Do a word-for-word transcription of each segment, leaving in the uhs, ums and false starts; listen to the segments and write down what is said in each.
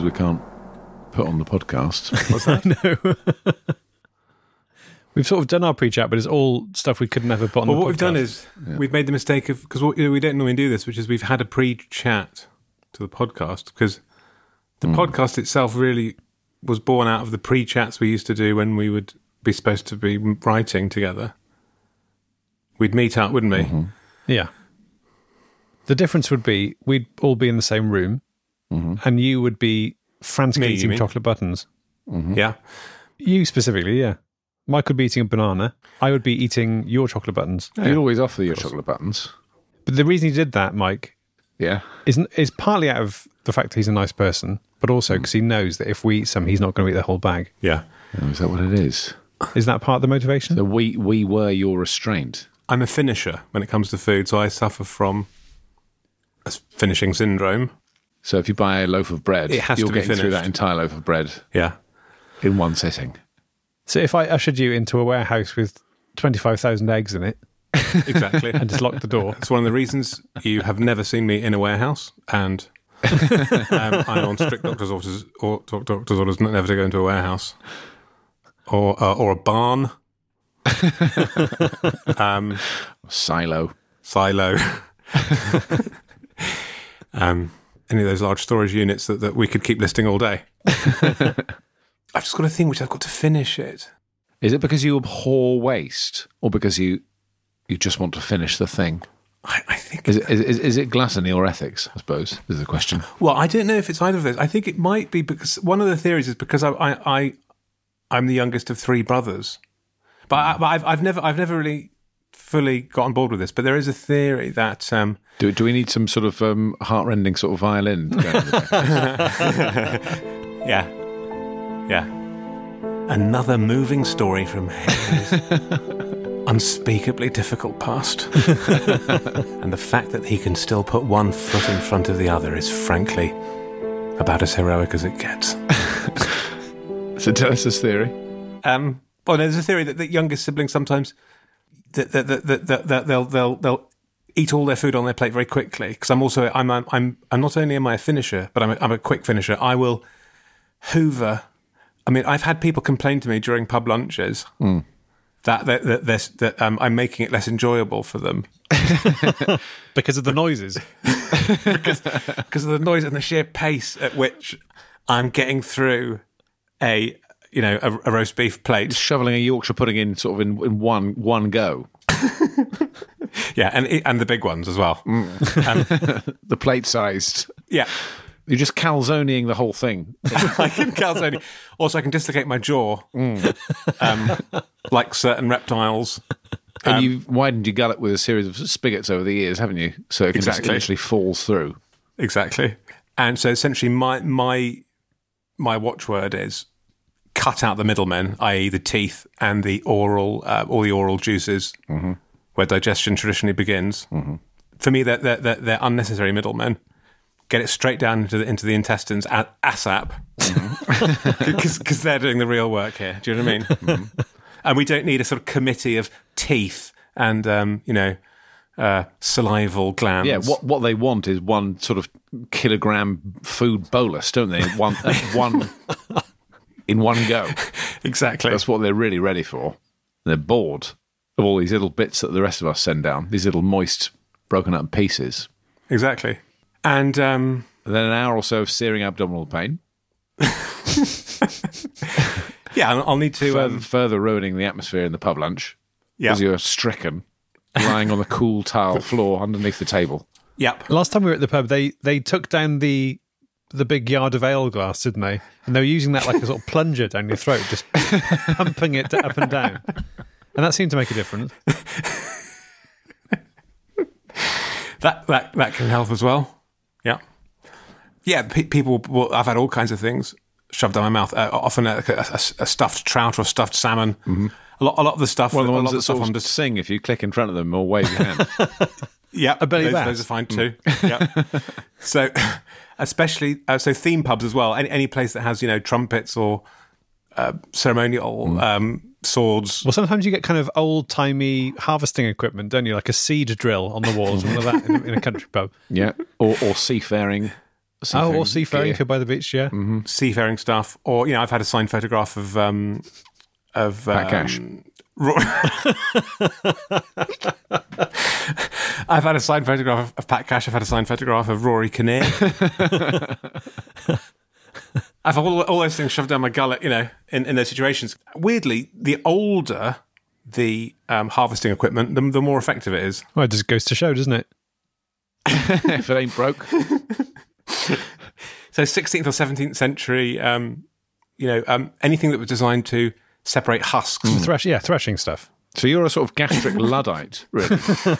we can't put on the podcast. What's that? No. We've sort of done our pre-chat, but it's all stuff we could never put on well, the podcast. what we've done is yeah. we've made the mistake of, because you know, we don't normally do this, which is we've had a pre-chat to the podcast, because the mm. podcast itself really was born out of the pre-chats we used to do when we would be supposed to be writing together. We'd meet up, wouldn't we? Mm-hmm. Yeah. The difference would be we'd all be in the same room, mm-hmm. and you would be frantically Me, eating chocolate buttons. Mm-hmm. Yeah. You specifically, yeah. Mike would be eating a banana. I would be eating your chocolate buttons. Oh, You'd yeah. always offer your chocolate buttons. But the reason he did that, Mike, yeah, is, is partly out of the fact that he's a nice person, but also because mm. he knows that if we eat some, he's not going to eat the whole bag. Yeah. Oh, is that what it is? Is that part of the motivation? So we, we were your restraint. I'm a finisher when it comes to food, so I suffer from a finishing syndrome. So if you buy a loaf of bread, it has you're to be getting finished. through that entire loaf of bread yeah. in one sitting. So if I ushered you into a warehouse with twenty-five thousand eggs in it, exactly, and just locked the door. It's one of the reasons you have never seen me in a warehouse, and um, I'm on strict doctor's orders, or doctor's orders never to go into a warehouse or uh, or a barn, um, silo, silo, um, any of those large storage units that, that we could keep listing all day. I've just got a thing which I've got to finish it. Is it because you abhor waste, or because you you just want to finish the thing? I, I think is it, is, is it gluttony or ethics? I suppose is the question. Well, I don't know if it's either of those. I think it might be because one of the theories is because I I, I I'm the youngest of three brothers, but, I, but I've I've never I've never really fully got on board with this. But there is a theory that um, do do we need some sort of um, heart-rending sort of violin? yeah. Yeah. Another moving story from Henry's unspeakably difficult past. And the fact that he can still put one foot in front of the other is frankly about as heroic as it gets. So tell us this theory. Um, well, there's a theory that the youngest siblings sometimes that, that, that, that, that, that they'll they'll they'll eat all their food on their plate very quickly. Because I'm also I'm I'm I'm I'm not only am I a finisher, but I'm a, I'm a quick finisher. I will hoover. I mean, I've had people complain to me during pub lunches mm. that that that, that, that um, I'm making it less enjoyable for them because of the noises, because because of the noise and the sheer pace at which I'm getting through a you know a, a roast beef plate, just shoveling a Yorkshire pudding in sort of in, in one one go. Yeah, and and the big ones as well, mm. um, the plate sized. Yeah. You're just calzoning the whole thing. I can calzone. Also, I can dislocate my jaw, mm. um, like certain reptiles. And um, you've widened your gullet with a series of spigots over the years, haven't you? So it can exactly. just literally falls through. Exactly. And so essentially my my my watchword is cut out the middlemen, that is the teeth and the oral, uh, all the oral juices, mm-hmm. where digestion traditionally begins. Mm-hmm. For me, they're, they're, they're unnecessary middlemen. Get it straight down into the, into the intestines ASAP, because mm-hmm. they're doing the real work here. Do you know what I mean? Mm-hmm. And we don't need a sort of committee of teeth and um, you know uh, salival glands. Yeah, what what they want is one sort of kilogram food bolus, don't they? One uh, one in one go. Exactly. That's what they're really ready for. They're bored of all these little bits that the rest of us send down. These little moist, broken up pieces. Exactly. And, um, and then an hour or so of searing abdominal pain. Yeah, I'll need to... Further, um, further ruining the atmosphere in the pub lunch. Yeah. As you're stricken, lying on the cool tile floor underneath the table. Yep. Last time we were at the pub, they, they took down the the big yard of ale glass, didn't they? And they were using that like a sort of plunger down your throat, just pumping it up and down. And that seemed to make a difference. that, that, that can help as well. Yeah. Yeah, pe- people, will, I've had all kinds of things shoved down my mouth. Uh, often a, a, a stuffed trout or a stuffed salmon. Mm-hmm. A lot, a lot of the stuff. One of the ones that that sort of just sing if you click in front of them or wave your hand. Yeah, a belly those, bath. Those are fine too. Mm. Yeah. So, especially uh, so theme pubs as well. Any any place that has you know trumpets or uh, ceremonial mm. um, swords. Well, sometimes you get kind of old timey harvesting equipment, don't you? Like a seed drill on the walls, one of that in, in a country pub. Yeah, or or seafaring Oh, or seafaring gear. by the beach, yeah. Mm-hmm. Seafaring stuff, or you know, I've had a signed photograph of um, of Pat um, Cash. Ro- I've had a signed photograph of, of Pat Cash. I've had a signed photograph of Rory Kinnear. I've all, all those things shoved down my gullet, you know, in, in those situations. Weirdly, the older the um, harvesting equipment, the, the more effective it is. Well, it just goes to show, doesn't it? If it ain't broke. So sixteenth or seventeenth century, um, you know, um, anything that was designed to separate husks. Mm. Thresh, yeah, threshing stuff. So you're a sort of gastric Luddite, really.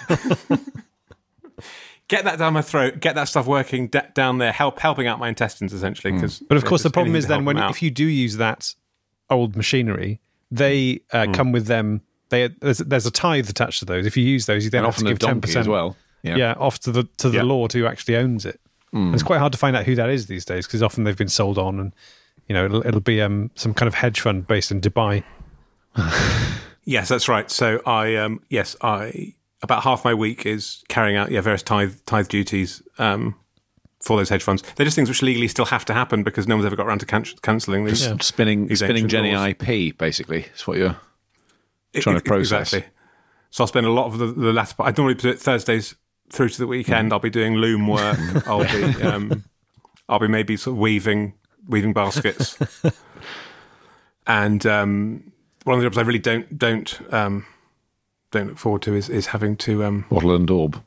Get that down my throat, get that stuff working d- down there, help helping out my intestines, essentially. Cause But of course, the there's problem anything is to then help when them out. if you do use that old machinery, they uh, Mm. come with them. They there's, there's a tithe attached to those. If you use those, you then And have often to a give ten donkey percent as well. Yeah. Yeah. off to the to the Yeah. lord who actually owns it. And it's quite hard to find out who that is these days because often they've been sold on, and you know it'll, it'll be um, some kind of hedge fund based in Dubai. Yes, that's right. So I, um, yes, I about half my week is carrying out yeah various tithe tithe duties um, for those hedge funds. They're just things which legally still have to happen because no one's ever got around to can- cancelling these. Just spinning, These spinning ancient Jenny laws. I P, basically. That's what you're It- trying it- to process. Exactly. So I'll spend a lot of the, the latter part. I normally do it Thursdays through to the weekend. I'll be doing loom work. I'll be, um, I'll be maybe sort of weaving, weaving baskets. And um, one of the jobs I really don't don't um, don't look forward to is is having to. Um, Wattle and daub.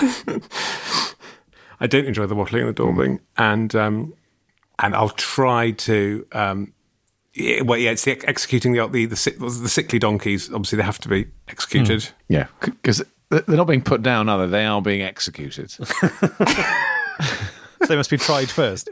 I don't enjoy the wattling and the daubing, and um, and I'll try to. Um, yeah, well, yeah, it's the ex- executing the the the, sick, the sickly donkeys. Obviously, they have to be executed. Yeah, because they're not being put down, are they? They are being executed. So they must be tried first.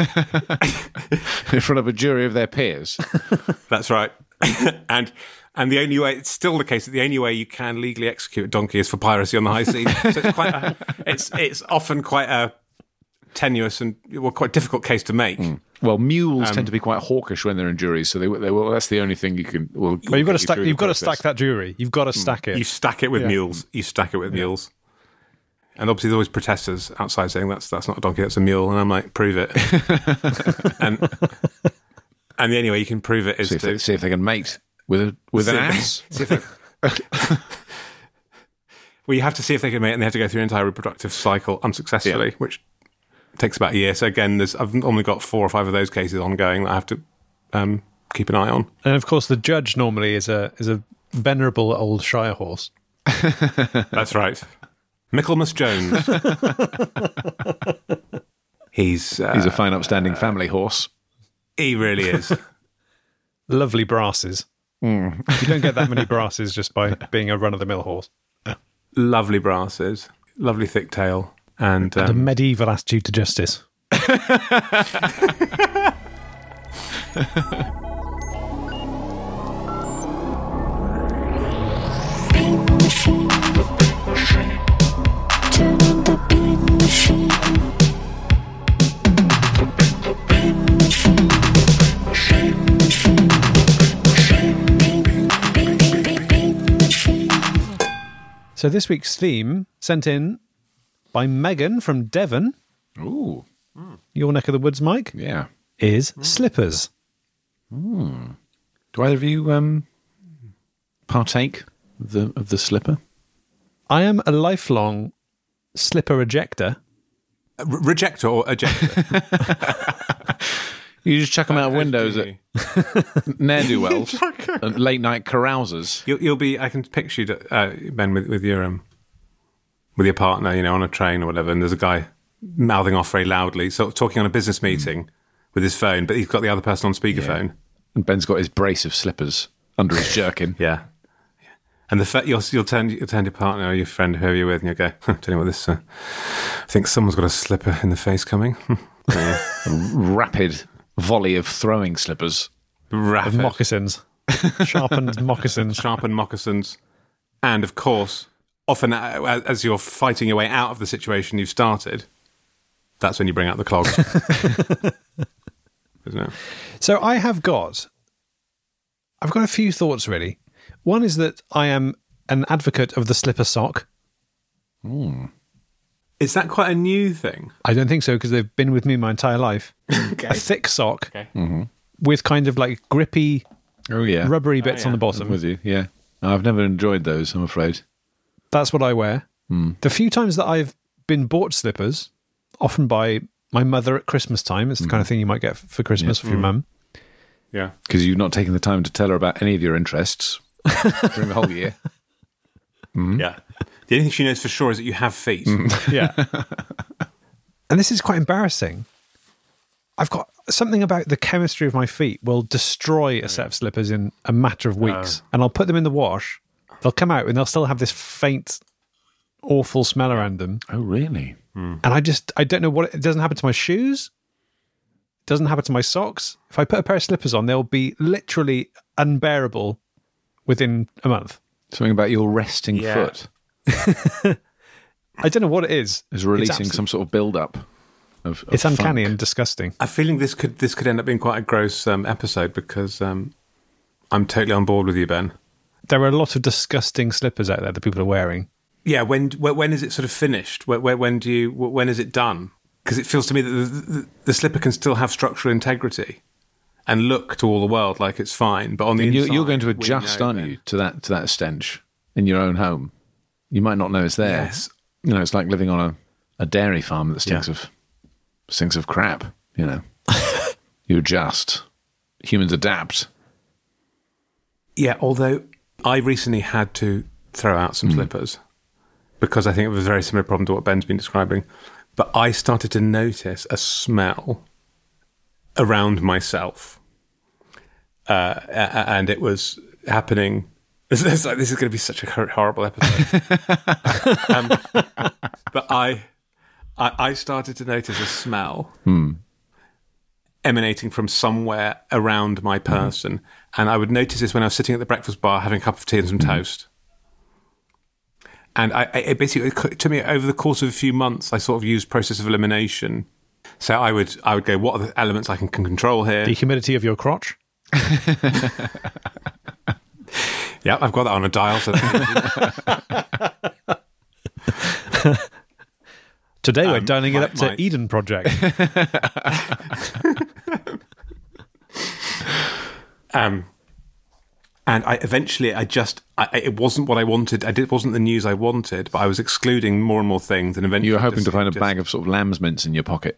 In front of a jury of their peers. That's right. and and the only way, it's still the case that the only way you can legally execute a donkey is for piracy on the high seas. So it's quite a, it's it's often quite a tenuous and well, quite difficult case to make. Mm. Well, mules tend to be quite hawkish when they're in juries, so they, they will. That's the only thing you can. Will, Well, you've got to get you stack. through the You've got to process. stack that jury. You've got to stack it. You stack it with Yeah. mules. You stack it with mules. And obviously, there's always protesters outside saying that's that's not a donkey, that's a mule. And I'm like, prove it. and and the only way you can prove it is See if, to they, see if they can mate with a, with an ass. See if they- well, you have to see if they can mate, and they have to go through an entire reproductive cycle unsuccessfully, Yeah. which takes about a year. So again, there's I've only got four or five of those cases ongoing that I have to um, keep an eye on. And of course, the judge normally is a is a venerable old Shire horse. That's right, Michaelmas Jones. he's uh, He's a fine, upstanding family horse. he really is. Lovely brasses. You don't get that many brasses just by being a run of the mill horse. Lovely brasses, lovely thick tail, and The um, medieval attitude to justice. Bean machine. Turn on the bean machine. Bean machine. Bean machine. Bean, bean, bean, bean, bean, bean machine. So this week's theme, sent in by Megan from Devon, Ooh, your neck of the woods, Mike, yeah. is slippers. Do either of you um, partake of the of the slipper? I am a lifelong slipper ejector. R- rejector or ejector. You just chuck them out of windows Okay. at ne'er do wells and late night carousers. You'll, you'll be. I can picture you, uh, Ben, with, with your um, with your partner, you know, on a train or whatever, and there's a guy mouthing off very loudly, sort of talking on a business meeting with his phone, but he's got the other person on speakerphone. And Ben's got his brace of slippers under his jerkin. Yeah, yeah. And the fa- you'll you'll turn you'll turn to your partner or your friend, whoever you're with, and you'll go, huh, "Tell you what, this. Uh, I think someone's got a slipper in the face coming." Yeah. Rapid volley of throwing slippers. Rapid, Moccasins. Sharpened moccasins. sharpened moccasins, and of course, often uh, as you're fighting your way out of the situation you've started, that's when you bring out the clogs. Isn't it? So I have got, I've got a few thoughts really. One is that I am an advocate of the slipper sock. Is that quite a new thing? I don't think so because they've been with me my entire life. Okay. A thick sock Okay. with kind of like grippy, Oh yeah, rubbery bits yeah. on the I'm bottom. with you. Yeah, I've never enjoyed those. I'm afraid. That's what I wear. The few times that I've been bought slippers, often by my mother at Christmas time, it's the kind of thing you might get for Christmas for your mum. Yeah. Because you've not taken the time to tell her about any of your interests during the whole year. Yeah. The only thing she knows for sure is that you have feet. Yeah. And this is quite embarrassing. I've got something about the chemistry of my feet will destroy a set of slippers in a matter of weeks. And I'll put them in the wash. They'll come out and they'll still have this faint, awful smell around them. Oh really? And I just, I don't know what, it doesn't happen to my shoes. It doesn't happen to my socks. If I put a pair of slippers on, they'll be literally unbearable within a month. Something about your resting Yeah. foot I don't know what it is. is releasing It's some sort of build-up of, of It's uncanny funk. and disgusting. I'm feeling this could this could end up being quite a gross um, episode because um, I'm totally on board with you, Ben. There are a lot of disgusting slippers out there that people are wearing. Yeah, when when, when is it sort of finished? When, when, when do you when is it done? Because it feels to me that the, the, the slipper can still have structural integrity and look to all the world like it's fine, but on the And you, inside, you're going to we adjust, know aren't then- you, to that to that stench in your own home? You might not know it's there. Yes. You know, it's like living on a, a dairy farm that stinks Yeah. of stinks of crap. You know, you adjust. Humans adapt. Yeah, although I recently had to throw out some slippers because I think it was a very similar problem to what Ben's been describing. But I started to notice a smell around myself. Uh, a- a- and it was happening. This is, like, this is going to be such a hor- horrible episode. um, but I, I, I started to notice a smell emanating from somewhere around my person. And I would notice this when I was sitting at the breakfast bar having a cup of tea and some toast. And I, I it basically, it took me over the course of a few months, I sort of used process of elimination. So I would I would go, what are the elements I can, can control here? The humidity of your crotch. Yeah, I've got that on a dial. So Today we're Um, dialing my- it up to my- Eden Project. Um, and I eventually, I just, I, I- it wasn't what I wanted. I did, it wasn't the news I wanted, but I was excluding more and more things. And eventually, You were hoping just- to find a just- bag of sort of lamb's mince in your pocket.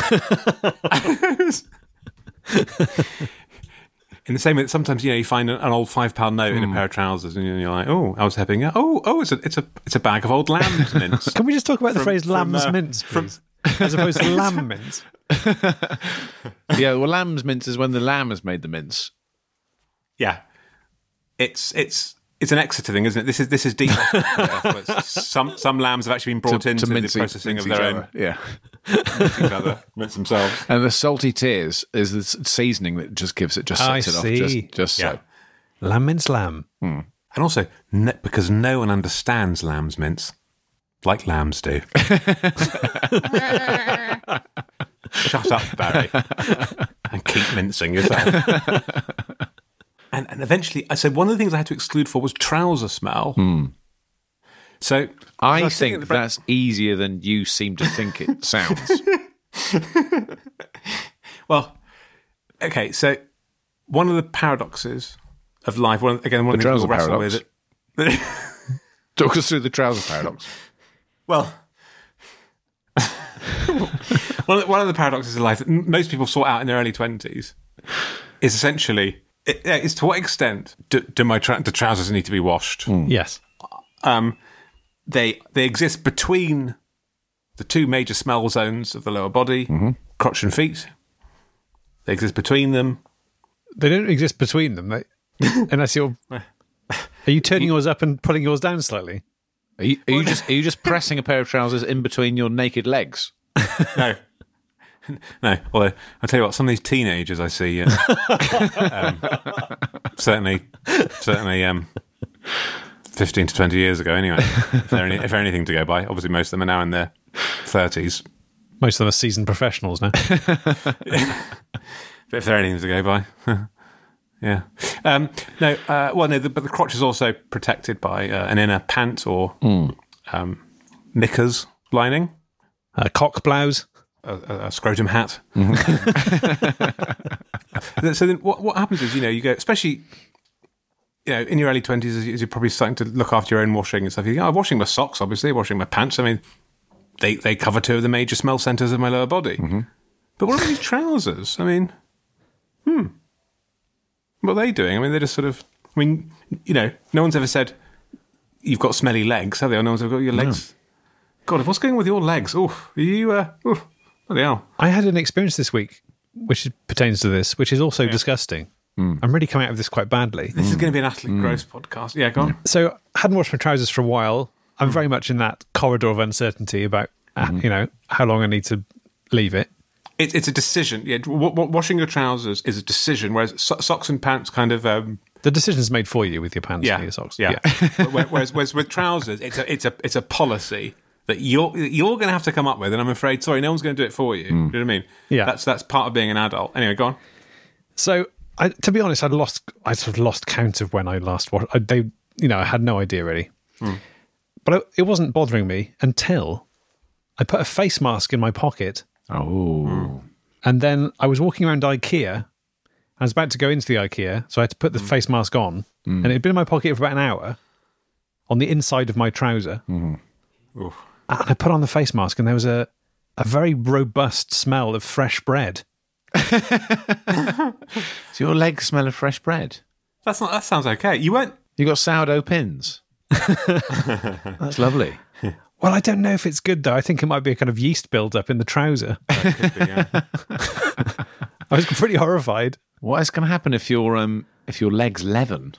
In the same way that sometimes, you know, you find an, an old five pound note in a pair of trousers, and you're like, oh, I was hoping, oh, oh, it's a, it's a, it's a bag of old lamb's mince. Can we just talk about the From- phrase from, lamb's uh, mince, please? As opposed to lamb mince. Yeah, well, lamb's mince is when the lamb has made the mince. Yeah, it's it's it's an Exeter thing, isn't it? This is this is deep. some some lambs have actually been brought into the mince e- processing mince of each their other. own Yeah. each other, mince themselves. And the salty tears is the s- seasoning that just gives it, just I sets it off. see. Just, just Yeah. so. Lamb mince lamb. And also, no, because no one understands lamb's mince like lambs do. Shut up, Barry, and keep mincing yourself. and, and eventually, I said one of the things I had to exclude for was trouser smell. So I was sitting at think the break- that's easier than you seem to think it sounds. Well, okay. So one of the paradoxes of life, one of, again, one The of the things trouser people paradox. wrestle with. Talk us through the trouser paradox. Well, one, of the, one of the paradoxes of life that m- most people sort out in their early twenties is essentially it, uh, is to what extent do, do my tra- do trousers need to be washed? Yes. Um, they they exist between the two major smell zones of the lower body, crotch and feet. They exist between them. They don't exist between them. They, unless you're... Are you turning yours up and pulling yours down slightly? Are you, are you just are you just pressing a pair of trousers in between your naked legs? No. No, although I'll tell you what, some of these teenagers I see, uh, um, certainly, certainly, um, fifteen to twenty years ago. Anyway, if they're, any, if they're anything to go by, obviously most of them are now in their thirties. Most of them are seasoned professionals now. But if they're anything to go by, yeah. Um, no, uh, well, no, the, but the crotch is also protected by uh, an inner pant or um, knickers lining. Uh, cock blouse. a, a, a scrotum hat. So then what, what happens is, you know, you go, especially, you know, in your early twenties, as you're probably starting to look after your own washing and stuff, you go, oh, washing my socks, obviously, washing my pants. I mean, they, they cover two of the major smell centres of my lower body. Mm-hmm. But what about these trousers? I mean, hmm. What are they doing? I mean, they're just sort of, I mean, you know, no one's ever said, you've got smelly legs, have they? Or no one's ever got your legs. No. God, what's going on with your legs? Oh, are you, uh, oh, bloody hell. I had an experience this week, which pertains to this, which is also yeah. disgusting. Mm. I'm really coming out of this quite badly. This mm. is going to be an utterly mm. gross podcast. Yeah, go on. So I hadn't washed my trousers for a while. I'm mm. very much in that corridor of uncertainty about, mm-hmm. uh, you know, how long I need to leave it. It, it's a decision. Yeah, w- w- washing your trousers is a decision, whereas so- socks and pants kind of... Um, the decision's made for you with your pants yeah, and your socks. Yeah. yeah. whereas, whereas with trousers, it's a, it's a, it's a policy that you're you're going to have to come up with, and I'm afraid, sorry, no one's going to do it for you. Mm. Do you know what I mean? Yeah. That's that's part of being an adult. Anyway, go on. So, I, to be honest, I'd lost, I sort of lost count of when I last washed. I, they, you know, I had no idea really. Mm. But I, it wasn't bothering me until I put a face mask in my pocket. Oh. Mm. And then I was walking around IKEA. I was about to go into the IKEA, so I had to put the mm. face mask on, mm. and it had been in my pocket for about an hour on the inside of my trouser. Mm. And I put on the face mask, and there was a, a very robust smell of fresh bread. So your legs smell of fresh bread? That's not. That sounds okay. You weren't. You got sourdough pins. That's lovely. Well, I don't know if it's good though. I think it might be a kind of yeast build-up in the trouser. That could be, yeah. I was pretty horrified. What is going to happen if your um if your legs leaven?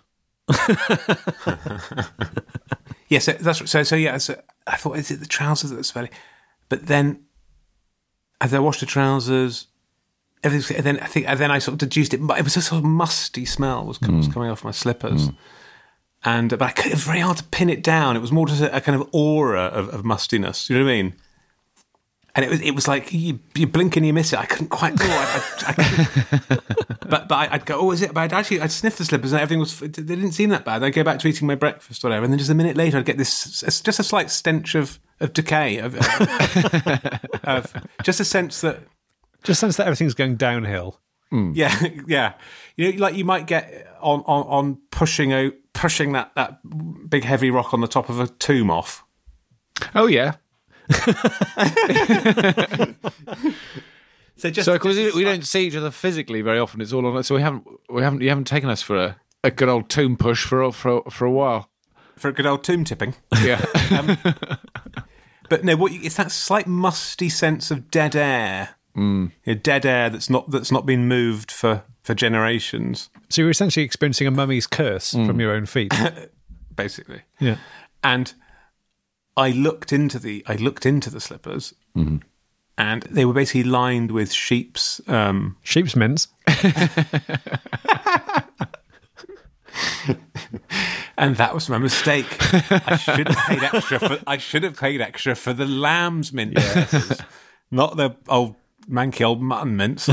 Yes, yeah, so that's so. So yeah, so I thought, is it the trousers that are smelly? But then, as I washed the trousers, everything. And then I think, and then I sort of deduced it. But it was a sort of musty smell was, mm. was coming off my slippers, mm. and but I could, it was very hard to pin it down. It was more just a, a kind of aura of, of mustiness. You know what I mean? And it was it was like you, you blink and you miss it. I couldn't quite go. I, I, I couldn't. But but I'd go, oh, is it? But I'd actually I'd sniff the slippers and everything was. They didn't seem that bad. I'd go back to eating my breakfast or whatever, and then just a minute later I'd get this. It's just a slight stench of of decay, of, of, of just a sense that just a sense that everything's going downhill. Mm. Yeah, yeah. You know, like you might get on on, on pushing out pushing that, that big heavy rock on the top of a tomb off. Oh yeah. so just so because we, we don't see each other physically very often, it's all on. So we haven't we haven't you haven't taken us for a, a good old tomb push for a, for a, for a while, for a good old tomb tipping. Yeah. um, but no, what you, it's that slight musty sense of dead air, mm. you know, dead air that's not that's not been moved for, for generations. So you're essentially experiencing a mummy's curse mm. from your own feet, basically. Yeah, and. I looked into the I looked into the slippers, mm-hmm. and they were basically lined with sheep's um, sheep's mince, and that was my mistake. I should have paid extra for I should have paid extra for the lamb's mince, yes. Not the old manky old mutton mince.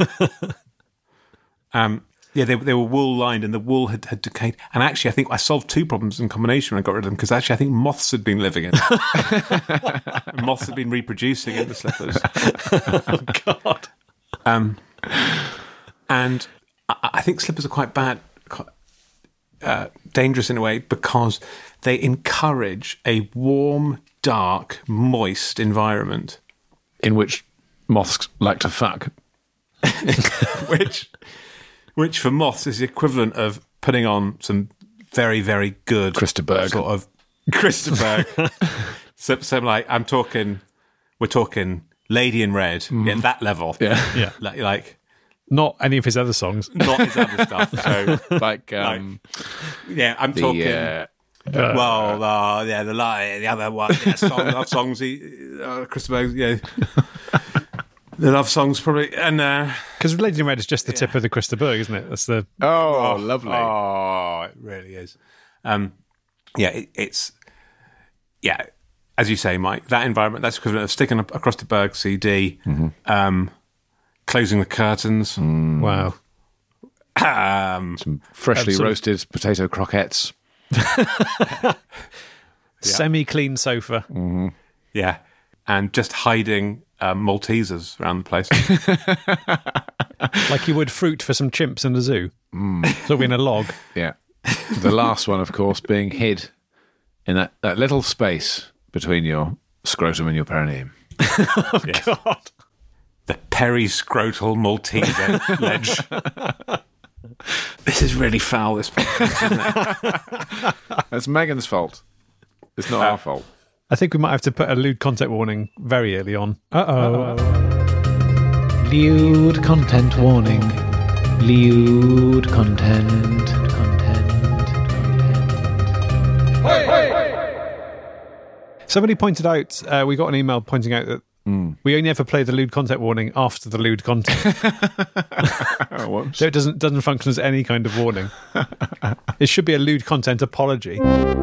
um. Yeah, they, they were wool lined and the wool had, had decayed. And actually, I think I solved two problems in combination when I got rid of them because actually I think moths had been living in it. Moths had been reproducing in the slippers. Oh, God. Um, and I, I think slippers are quite bad, quite, uh, dangerous in a way because they encourage a warm, dark, moist environment. In which moths like to fuck. which... Which for moths is the equivalent of putting on some very, very good Christaberg. Sort of Christaberg. so, so like I'm talking, we're talking Lady in Red, mm. yeah, that level. Yeah, yeah. Like, like not any of his other songs. Not his other stuff. So like, um, like, yeah, I'm the, talking. Uh, well, uh, yeah, the the other one, yeah, song, love songs. He, uh, Christaberg, yeah. The love songs probably, and because uh, Lady in Red is just the yeah. tip of the Christaberg, isn't it? That's the oh, oh lovely. Oh, it really is. Um, yeah, it, it's yeah, as you say, Mike. That environment, that's equivalent of sticking up across the Berg C D, mm-hmm. um, closing the curtains. Mm. Wow, um, some freshly um, roasted of... potato croquettes, semi-clean sofa. Mm-hmm. Yeah. and just hiding um, Maltesers around the place. Like you would fruit for some chimps in a zoo. Mm. So in a log. Yeah. The last one, of course, being hid in that, that little space between your scrotum and your perineum. Oh, yes. God. The periscrotal Malteser ledge. This is really foul, this podcast, isn't it? It's Megan's fault. It's not uh, our fault. I think we might have to put a lewd content warning very early on. Uh-oh. Lewd content warning. Lewd content. Content. Content. Hey, hey. Somebody pointed out, uh, we got an email pointing out that mm. we only ever play the lewd content warning after the lewd content. Oh, so it doesn't doesn't function as any kind of warning. It should be a lewd content apology.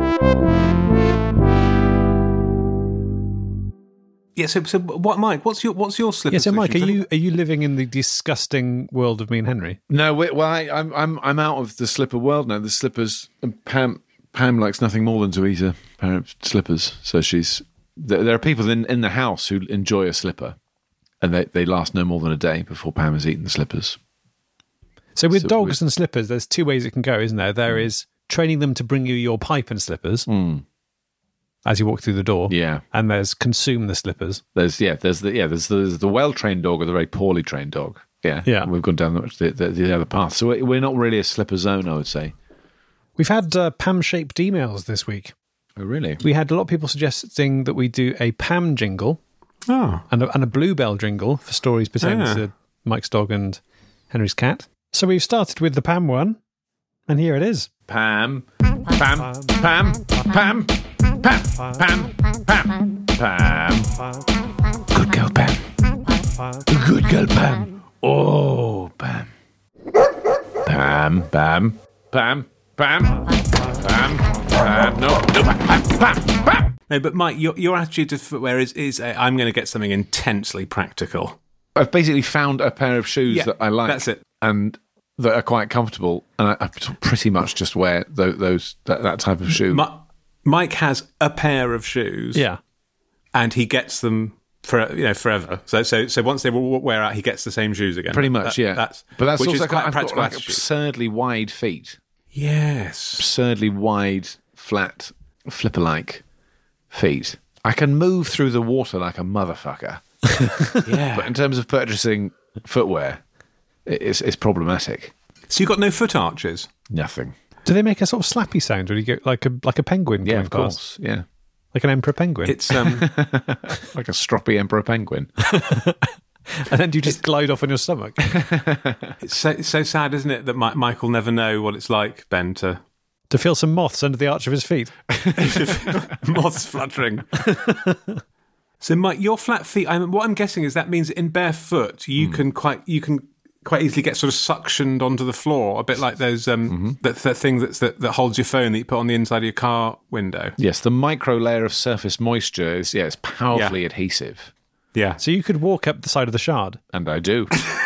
Yeah. So, so what, Mike? What's your what's your slipper? Yeah. So, Mike, are solution? you are you living in the disgusting world of me and Henry? No. We, well, I, I'm I'm I'm out of the slipper world now. The slippers. Pam Pam likes nothing more than to eat a pair of slippers. So she's. There, there are people in in the house who enjoy a slipper, and they they last no more than a day before Pam has eaten the slippers. So with so dogs and slippers, there's two ways it can go, isn't there? There mm. is training them to bring you your pipe and slippers mm. as you walk through the door. Yeah, and there's consume the slippers. There's yeah, there's the yeah, there's the, there's the well trained dog or the very poorly trained dog. Yeah, yeah. We've gone down the the, the other path, so we're not really a slipper zone, I would say. We've had uh, Pam shaped emails this week. Oh, really? We had a lot of people suggesting that we do a Pam jingle oh. and, a, and a Bluebell jingle for stories pertaining yeah. to Mike's dog and Henry's cat. So we've started with the Pam one, and here it is. Pam, Pam, Pam, Pam, Pam, Pam, Pam, Pam. Good girl, Pam. Good girl, Pam. Oh, Pam. Pam, Pam, Pam, Pam, Pam, Pam. No, no, Pam, Pam, Pam. No, but Mike, your your attitude to footwear is is uh, I'm going to get something intensely practical. I've basically found a pair of shoes yeah, that I like. That's it. And that are quite comfortable, and I, I pretty much just wear those, those that, that type of shoe. Ma- Mike has a pair of shoes, yeah, and he gets them for you know forever. So, so, so once they wear out, he gets the same shoes again. Pretty much, that, yeah. That's but that's which also is quite I've a practical got, like, attitude. Absurdly wide feet. Yes, absurdly wide, flat, flipper-like feet. I can move through the water like a motherfucker. Yeah, but in terms of purchasing footwear, it's it's problematic. So you got no foot arches? Nothing. Do they make a sort of slappy sound when you get like a like a penguin? Yeah, coming of past? course. Yeah, like an emperor penguin. It's um like a stroppy emperor penguin. And then do you just glide off on your stomach? It's so, it's so sad, isn't it, that Mi- Mike will never know what it's like, Ben, to to feel some moths under the arch of his feet. Moths fluttering. So, Mike, your flat feet. I'm, what I'm guessing is that means that in bare foot you mm. can quite you can quite easily get sort of suctioned onto the floor, a bit like those um, mm-hmm. that, that thing that's that, that holds your phone that you put on the inside of your car window. Yes, the micro layer of surface moisture is yeah, it's powerfully yeah. adhesive. Yeah. So you could walk up the side of the Shard. And I do.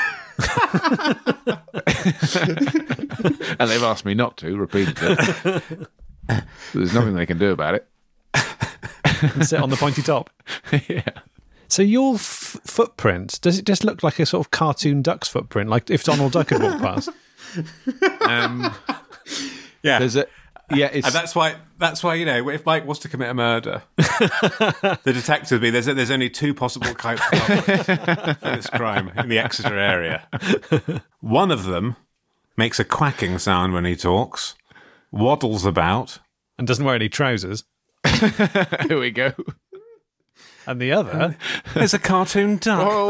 And they've asked me not to, repeatedly. There's nothing they can do about it. And sit on the pointy top. Yeah. So your f- footprint, does it just look like a sort of cartoon duck's footprint, like if Donald Duck had walked past? Um, yeah. There's a... Yeah, it's, and that's why. That's why you know, if Mike was to commit a murder, the detectives would be there's there's only two possible types for this crime in the Exeter area. One of them makes a quacking sound when he talks, waddles about, and doesn't wear any trousers. Here we go. And the other is a cartoon duck. Oh,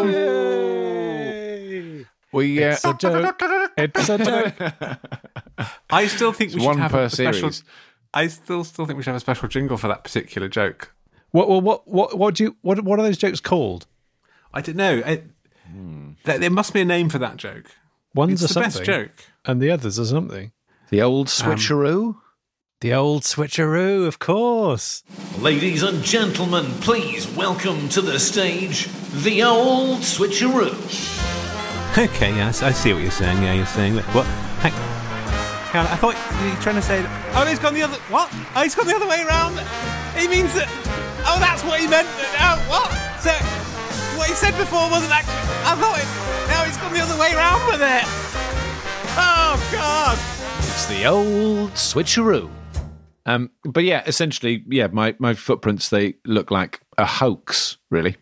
we uh, it's a joke. It's a joke. I still think we it's should one have per a special. series. I still still think we should have a special jingle for that particular joke. What? Well, what? What? What do you? What? What are those jokes called? I don't know. It, hmm. there, there must be a name for that joke. One's it's a the something, best joke, and the others are something. The old switcheroo. Um, the old switcheroo, of course. Ladies and gentlemen, please welcome to the stage the old switcheroo. Okay, yes, I see what you're saying. Yeah, you're saying that. What? Hang, hang on, I thought you were trying to say. Oh, he's gone the other. What? Oh, he's gone the other way around. He means that. Oh, that's what he meant. Oh, what? So, what he said before wasn't actually... I thought it... Now he's gone the other way round with it. Oh, God. It's the old switcheroo. Um, but yeah, essentially, yeah, my, my footprints, they look like a hoax, really.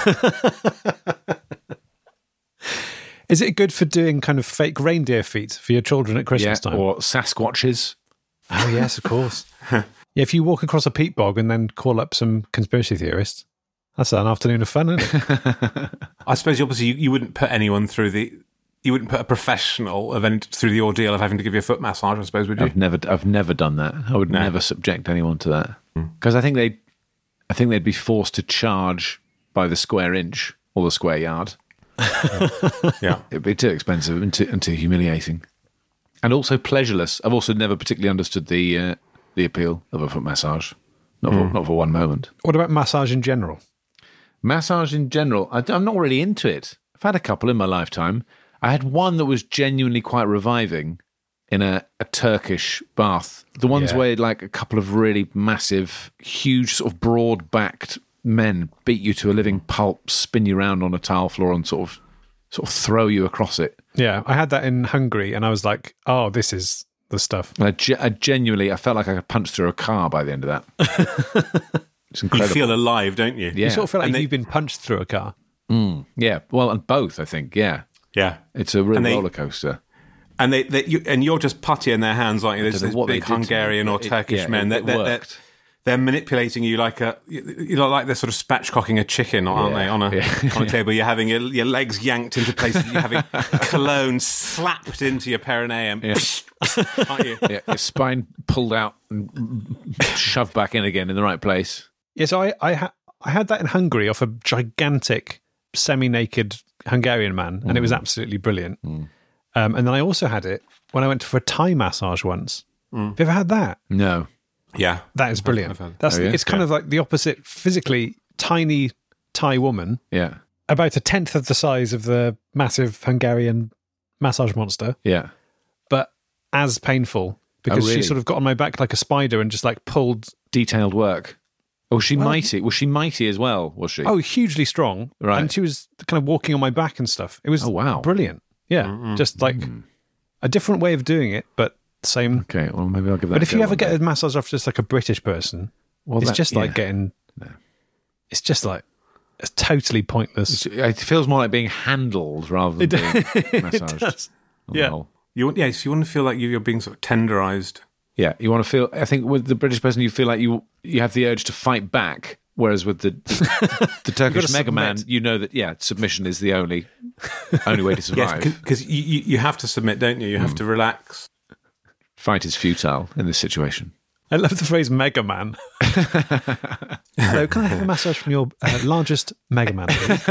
Is it good for doing kind of fake reindeer feet for your children at Christmas Yeah, time? or Sasquatches. Oh, yes, of course. Yeah, if you walk across a peat bog and then call up some conspiracy theorists, that's an afternoon of fun, isn't it? I suppose, obviously, you, you wouldn't put anyone through the... You wouldn't put a professional of any, through the ordeal of having to give you a foot massage, I suppose, would you? I've never, I've never done that. I would No. never subject anyone to that because I think they, I think they'd be forced to charge by the square inch or the square yard. Yeah. It'd be too expensive and too, and too humiliating, and also pleasureless. I've also never particularly understood the uh, the appeal of a foot massage, not for, not for one moment. What about massage in general? Massage in general, I, I'm not really into it. I've had a couple in my lifetime. I had one that was genuinely quite reviving in a, a Turkish bath. The ones Yeah. where like a couple of really massive, huge, sort of broad-backed men beat you to a living pulp, spin you around on a tile floor and sort of sort of throw you across it. Yeah, I had that in Hungary, and I was like, "Oh, this is the stuff." And I, ge- I genuinely, I felt like I could punch through a car by the end of that. It's You incredible. feel alive, don't you? Yeah. You sort of feel like And they- you've been punched through a car. Yeah, well, and both, I think. Yeah, Yeah. it's a real And they- roller coaster. And they, they you, and you're just putty in their hands, aren't you? There's don't know these what they big did to me, Hungarian or but it- Turkish yeah, men. it- They're, it they're, they're, worked. they're manipulating you like a, you you know, like they're sort of spatchcocking a chicken, aren't Yeah, they? On a yeah. on a table, you're having your, your legs yanked into places. You're having cologne slapped into your perineum, aren't you? Yeah, your spine pulled out and shoved back in again in the right place. Yeah, so I I, ha- I had that in Hungary off a gigantic semi-naked Hungarian man, and it was absolutely brilliant. Um, and then I also had it when I went for a Thai massage once. Have you ever had that? No. Yeah, That is brilliant. I've had- That's Oh, yeah? it's kind of like the opposite, physically tiny Thai woman, Yeah. about a tenth of the size of the massive Hungarian massage monster, Yeah. but as painful because Oh, really? she sort of got on my back like a spider and just like pulled. Detailed work. Oh, was she mighty? Was she mighty as well? Was she? Oh, hugely strong, Right. And she was kind of walking on my back and stuff. It was Oh, wow. brilliant. Yeah, just like a different way of doing it, but same. Okay. Well, maybe I'll give that. But a if go you ever one get day. a massage off just like a British person, Well, it's that- just like yeah. getting. It's just like it's totally pointless. It feels more like being handled rather than being massaged. does. on the Yeah. whole. you want, yeah. So you want to feel like you- you're being sort of tenderized. Yeah, you want to feel. I think with the British person, you feel like you you have the urge to fight back, whereas with the the, the Turkish gotta Mega Man, submit. you know that yeah, submission is the only only way to survive. Yes, because you, you you have to submit, don't you? You have to relax. Fight is futile in this situation. I love the phrase Mega Man. Hello, can I have a massage from your uh, largest Mega Man, please?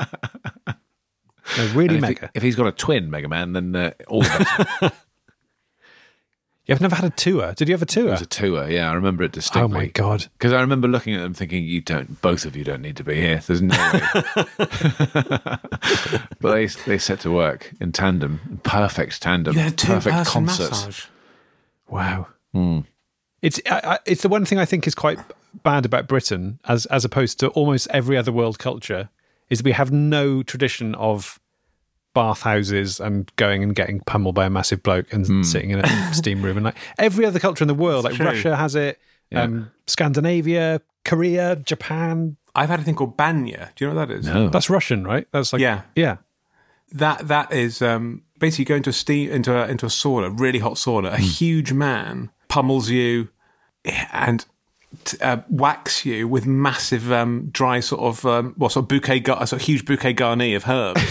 No, really And if, he- mega. if he's got a twin Mega Man, then uh, all the better. You've never had a tour? Did you have a tour? It was a tour. Yeah, I remember it Oh distinctly. my god! Because I remember looking at them thinking, you don't, both of you don't need to be here. There's no way. But they, they set to work in tandem, perfect tandem, Yeah, two perfect person concert. massage. Wow. It's I, I, it's the one thing I think is quite bad about Britain, as as opposed to almost every other world culture, is that we have no tradition of bathhouses and going and getting pummeled by a massive bloke and sitting in a steam room. And like every other culture in the world, like true. Russia has it, um, Scandinavia, Korea, Japan. I've had a thing called banya. Do you know what that is? No. That's Russian, right? That's like Yeah. yeah. That that is um, basically going to a steam into a into a sauna, really hot sauna. A huge man pummels you and t- uh, whacks you with massive um, dry sort of um, well, sort of bouquet, gar- a sort of huge bouquet garni of herbs.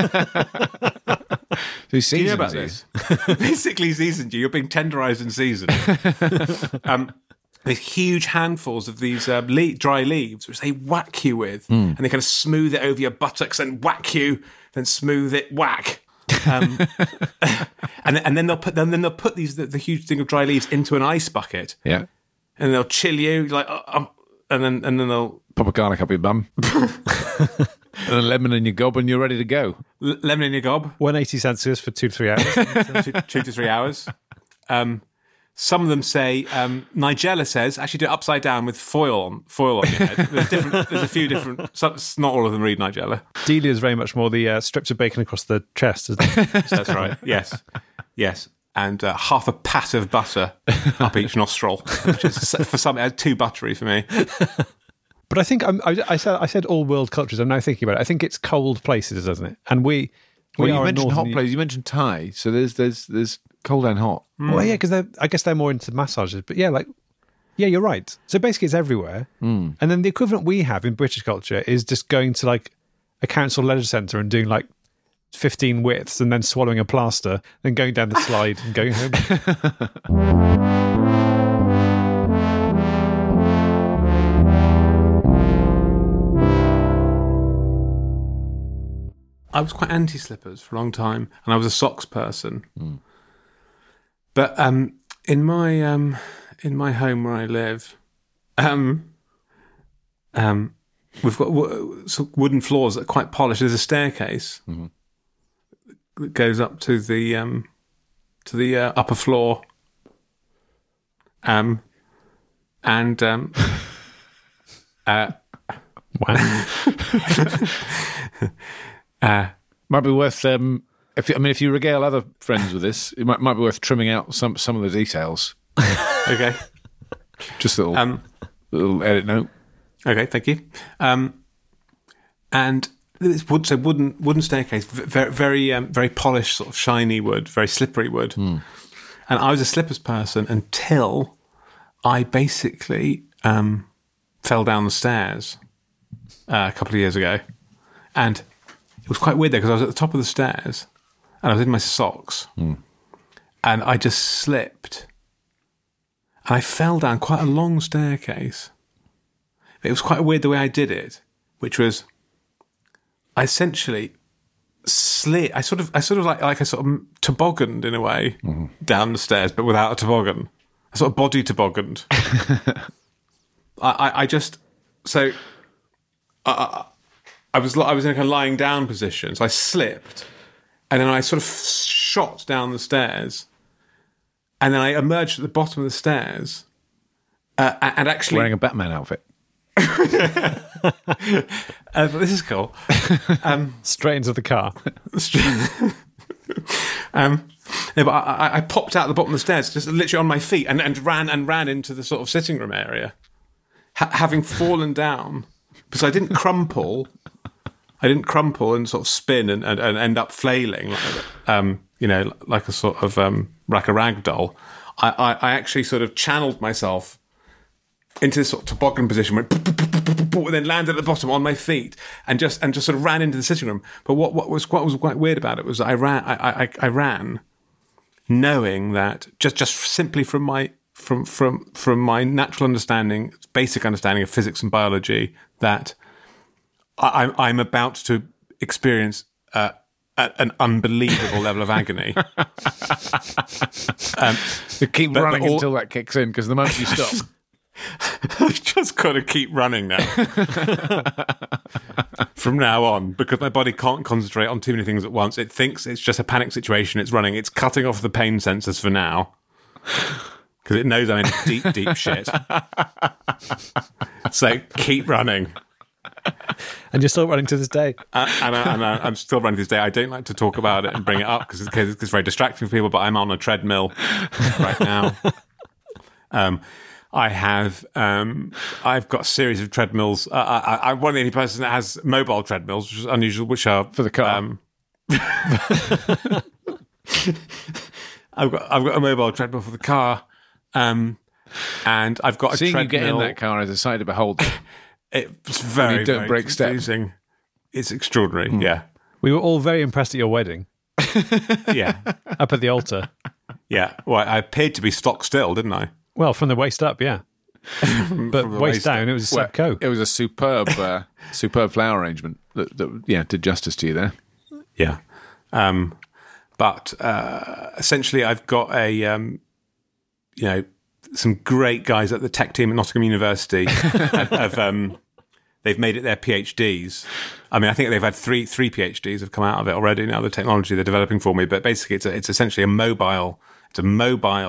Who Do you know about seasons this? Basically, seasoned you. You're being tenderized and seasoned. um, there's huge handfuls of these uh, le- dry leaves, which they whack you with, and they kind of smooth it over your buttocks and whack you, then smooth it, whack. Um, and and then they'll put then then they'll put these the, the huge thing of dry leaves into an ice bucket, Yeah. and they'll chill you like, uh, um, and then and then they'll Pop a garlic up your bum. And a lemon in your gob and you're ready to go. l- lemon in your gob. one hundred eighty Celsius for two to three hours. two, two to three hours. Um, Some of them say, um, Nigella says, actually do it upside down with foil on, foil on your head. There's, different, there's a few different, some, not all of them read Nigella. Delia is very much more the uh, strips of bacon across the chest, isn't it? That's right, yes. Yes. And uh, half a pat of butter up each nostril, which is for some, uh, too buttery for me. But I think I'm, I, I said I said all world cultures. I'm now thinking about it. I think it's cold places, doesn't it? And we, we Well, you are a mentioned hot northern- places. You mentioned Thai. So there's there's there's cold and hot. Well, yeah, because I guess they're more into massages. But yeah, like, yeah, you're right. So basically, it's everywhere. Mm. And then the equivalent we have in British culture is just going to like a council leisure centre and doing like fifteen widths and then swallowing a plaster, then going down the slide and going home. I was quite anti-slippers for a long time, and I was a socks person. Mm. But um, in my um, in my home where I live, um, um, we've got w- sort of wooden floors that are quite polished. There's a staircase mm-hmm. that goes up to the um, to the uh, upper floor, um, and um, uh, wow. Uh, might be worth. Um, if I mean, if you regale other friends with this, it might might be worth trimming out some some of the details. Okay, just a little um, little edit note. Okay, thank you. Um, and it's wood, so wooden wooden staircase, very very um, very polished, sort of shiny wood, very slippery wood. Mm. And I was a slippers person until I basically um, fell down the stairs uh, a couple of years ago, and it was quite weird there because I was at the top of the stairs and I was in my socks mm. and I just slipped and I fell down quite a long staircase. It was quite weird the way I did it, which was I essentially slid. I sort of, I sort of like, like I sort of tobogganed in a way mm-hmm. down the stairs, but without a toboggan. I sort of body tobogganed. I, I, I just so. I, I was I was in a kind of lying down position, so I slipped, and then I sort of shot down the stairs, and then I emerged at the bottom of the stairs, uh, and actually wearing a Batman outfit. uh, but this is cool. Um, Straight into the car. um, no, but I, I popped out the bottom of the stairs, just literally on my feet, and, and ran and ran into the sort of sitting room area, ha- having fallen down because I didn't crumple. I didn't crumple and sort of spin and, and, and end up flailing, like, um, you know, like a sort of um, like a rag doll. I, I, I actually sort of channeled myself into this sort of toboggan position, went and then landed at the bottom on my feet, and just and just sort of ran into the sitting room. But what, what was what was quite weird about it was I ran I, I, I ran, knowing that just just simply from my from from from my natural understanding, basic understanding of physics and biology, that I'm, I'm about to experience uh, an unbelievable level of agony. um, you keep but, running but all, until that kicks in, because the moment you stop... I've just got to keep running now. From now on, because my body can't concentrate on too many things at once. It thinks it's just a panic situation. It's running. It's cutting off the pain sensors for now, because it knows I'm in deep, deep shit. So keep running. And you're still running to this day. Uh, and I, and I, I'm still running to this day. I don't like to talk about it and bring it up because it's, it's very distracting for people, but I'm on a treadmill right now. Um, I have, um, I've got a series of treadmills. Uh, I, I'm one of the only person that has mobile treadmills, which is unusual, which are... For the car. Um, I've got I've got a mobile treadmill for the car, um, and I've got a Seeing treadmill. you get in that car is a sight to behold. It's very, you don't very break step. confusing. It's extraordinary, Mm. yeah. We were all very impressed at your wedding. Yeah. Up at the altar. Yeah. Well, I appeared to be stock still, didn't I? Well, from the waist up, yeah. But From the waist waist down, it was Well, Seb Coe. it was a superb, uh, superb flower arrangement that, that, yeah, did justice to you there. Yeah. Um, but uh, essentially, I've got a, um, you know, some great guys at the tech team at Nottingham University have, have um, they've made it their PhDs. I mean, I think they've had three three PhDs have come out of it already. Now the technology they're developing for me, but basically, it's a, it's essentially a mobile. It's a mobile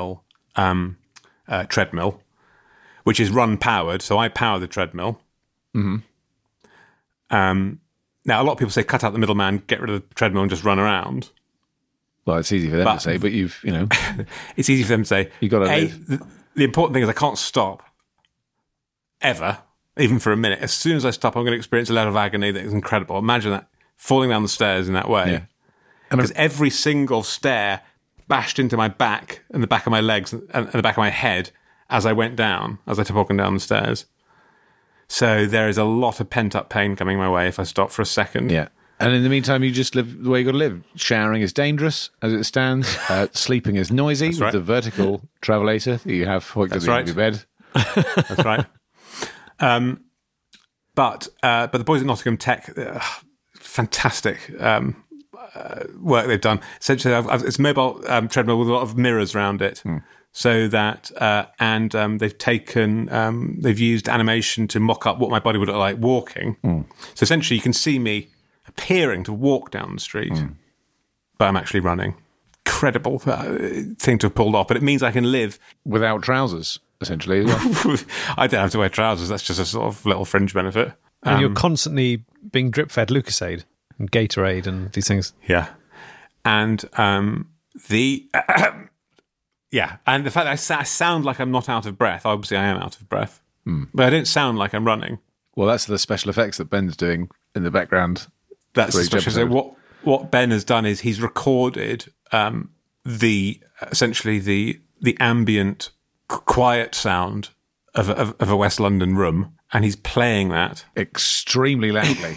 um, uh, treadmill, which is run powered. So I power the treadmill. Mm-hmm. Um, now, a lot of people say cut out the middleman, get rid of the treadmill, and just run around. Well, it's easy for them But- to say, but you've, you know, It's easy for them to say. You gotta A, live. The, the important thing is I can't stop ever, even for a minute. As soon as I stop, I'm going to experience a level of agony that is incredible. Imagine that, falling down the stairs in that way. Yeah. Because every single stair bashed into my back and the back of my legs and, and the back of my head as I went down, as I tobogganed down the stairs. So there is a lot of pent-up pain coming my way if I stop for a second. yeah. And in the meantime, you just live the way you got to live. Showering is dangerous as it stands. Uh, sleeping is noisy with right. the vertical travelator that you have hooked at That's the end right. of your bed. That's right. Um, but uh, but the boys at Nottingham Tech, uh, fantastic um, uh, work they've done. Essentially, I've, I've, it's a mobile um, treadmill with a lot of mirrors around it, so that uh, and um, they've taken um, they've used animation to mock up what my body would look like walking. So essentially, you can see me appearing to walk down the street, but I'm actually running. Incredible uh, thing to have pulled off, but it means I can live. Without trousers, essentially. As well. I don't have to wear trousers. That's just a sort of little fringe benefit. And Um, you're constantly being drip fed Lucasade and Gatorade and these things. Yeah. And um, the... yeah. And the fact that I, sa- I sound like I'm not out of breath. Obviously, I am out of breath. But I don't sound like I'm running. Well, that's the special effects that Ben's doing in the background. That's For each especially so episode. what what Ben has done is he's recorded um, the essentially the the ambient qu- quiet sound of a, of, of a West London room, and he's playing that. Extremely loudly.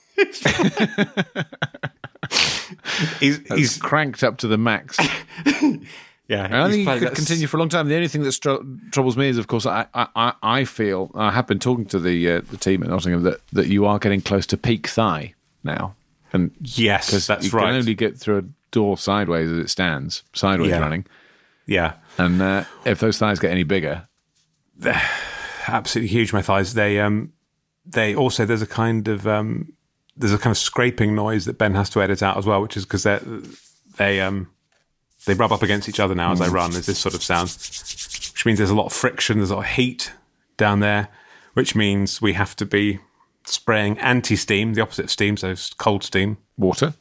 He's, He's he's cranked up to the max. yeah. And I he's think it playing could that- continue for a long time. The only thing that str- troubles me is, of course, I, I, I- I feel I have been talking to the uh, the team at Nottingham that, that you are getting close to peak thigh now, and Yes, because that's you right. can only get through a door sideways as it stands, sideways Yeah. running, Yeah. and uh, if those thighs get any bigger, Absolutely huge. My thighs. They um, they also there's a kind of um, there's a kind of scraping noise that Ben has to edit out as well, which is because they they um they rub up against each other now as I run. There's this sort of sound, which means there's a lot of friction. There's a lot of heat down there, which means we have to be spraying anti-steam, the opposite of steam, so it's cold steam. water.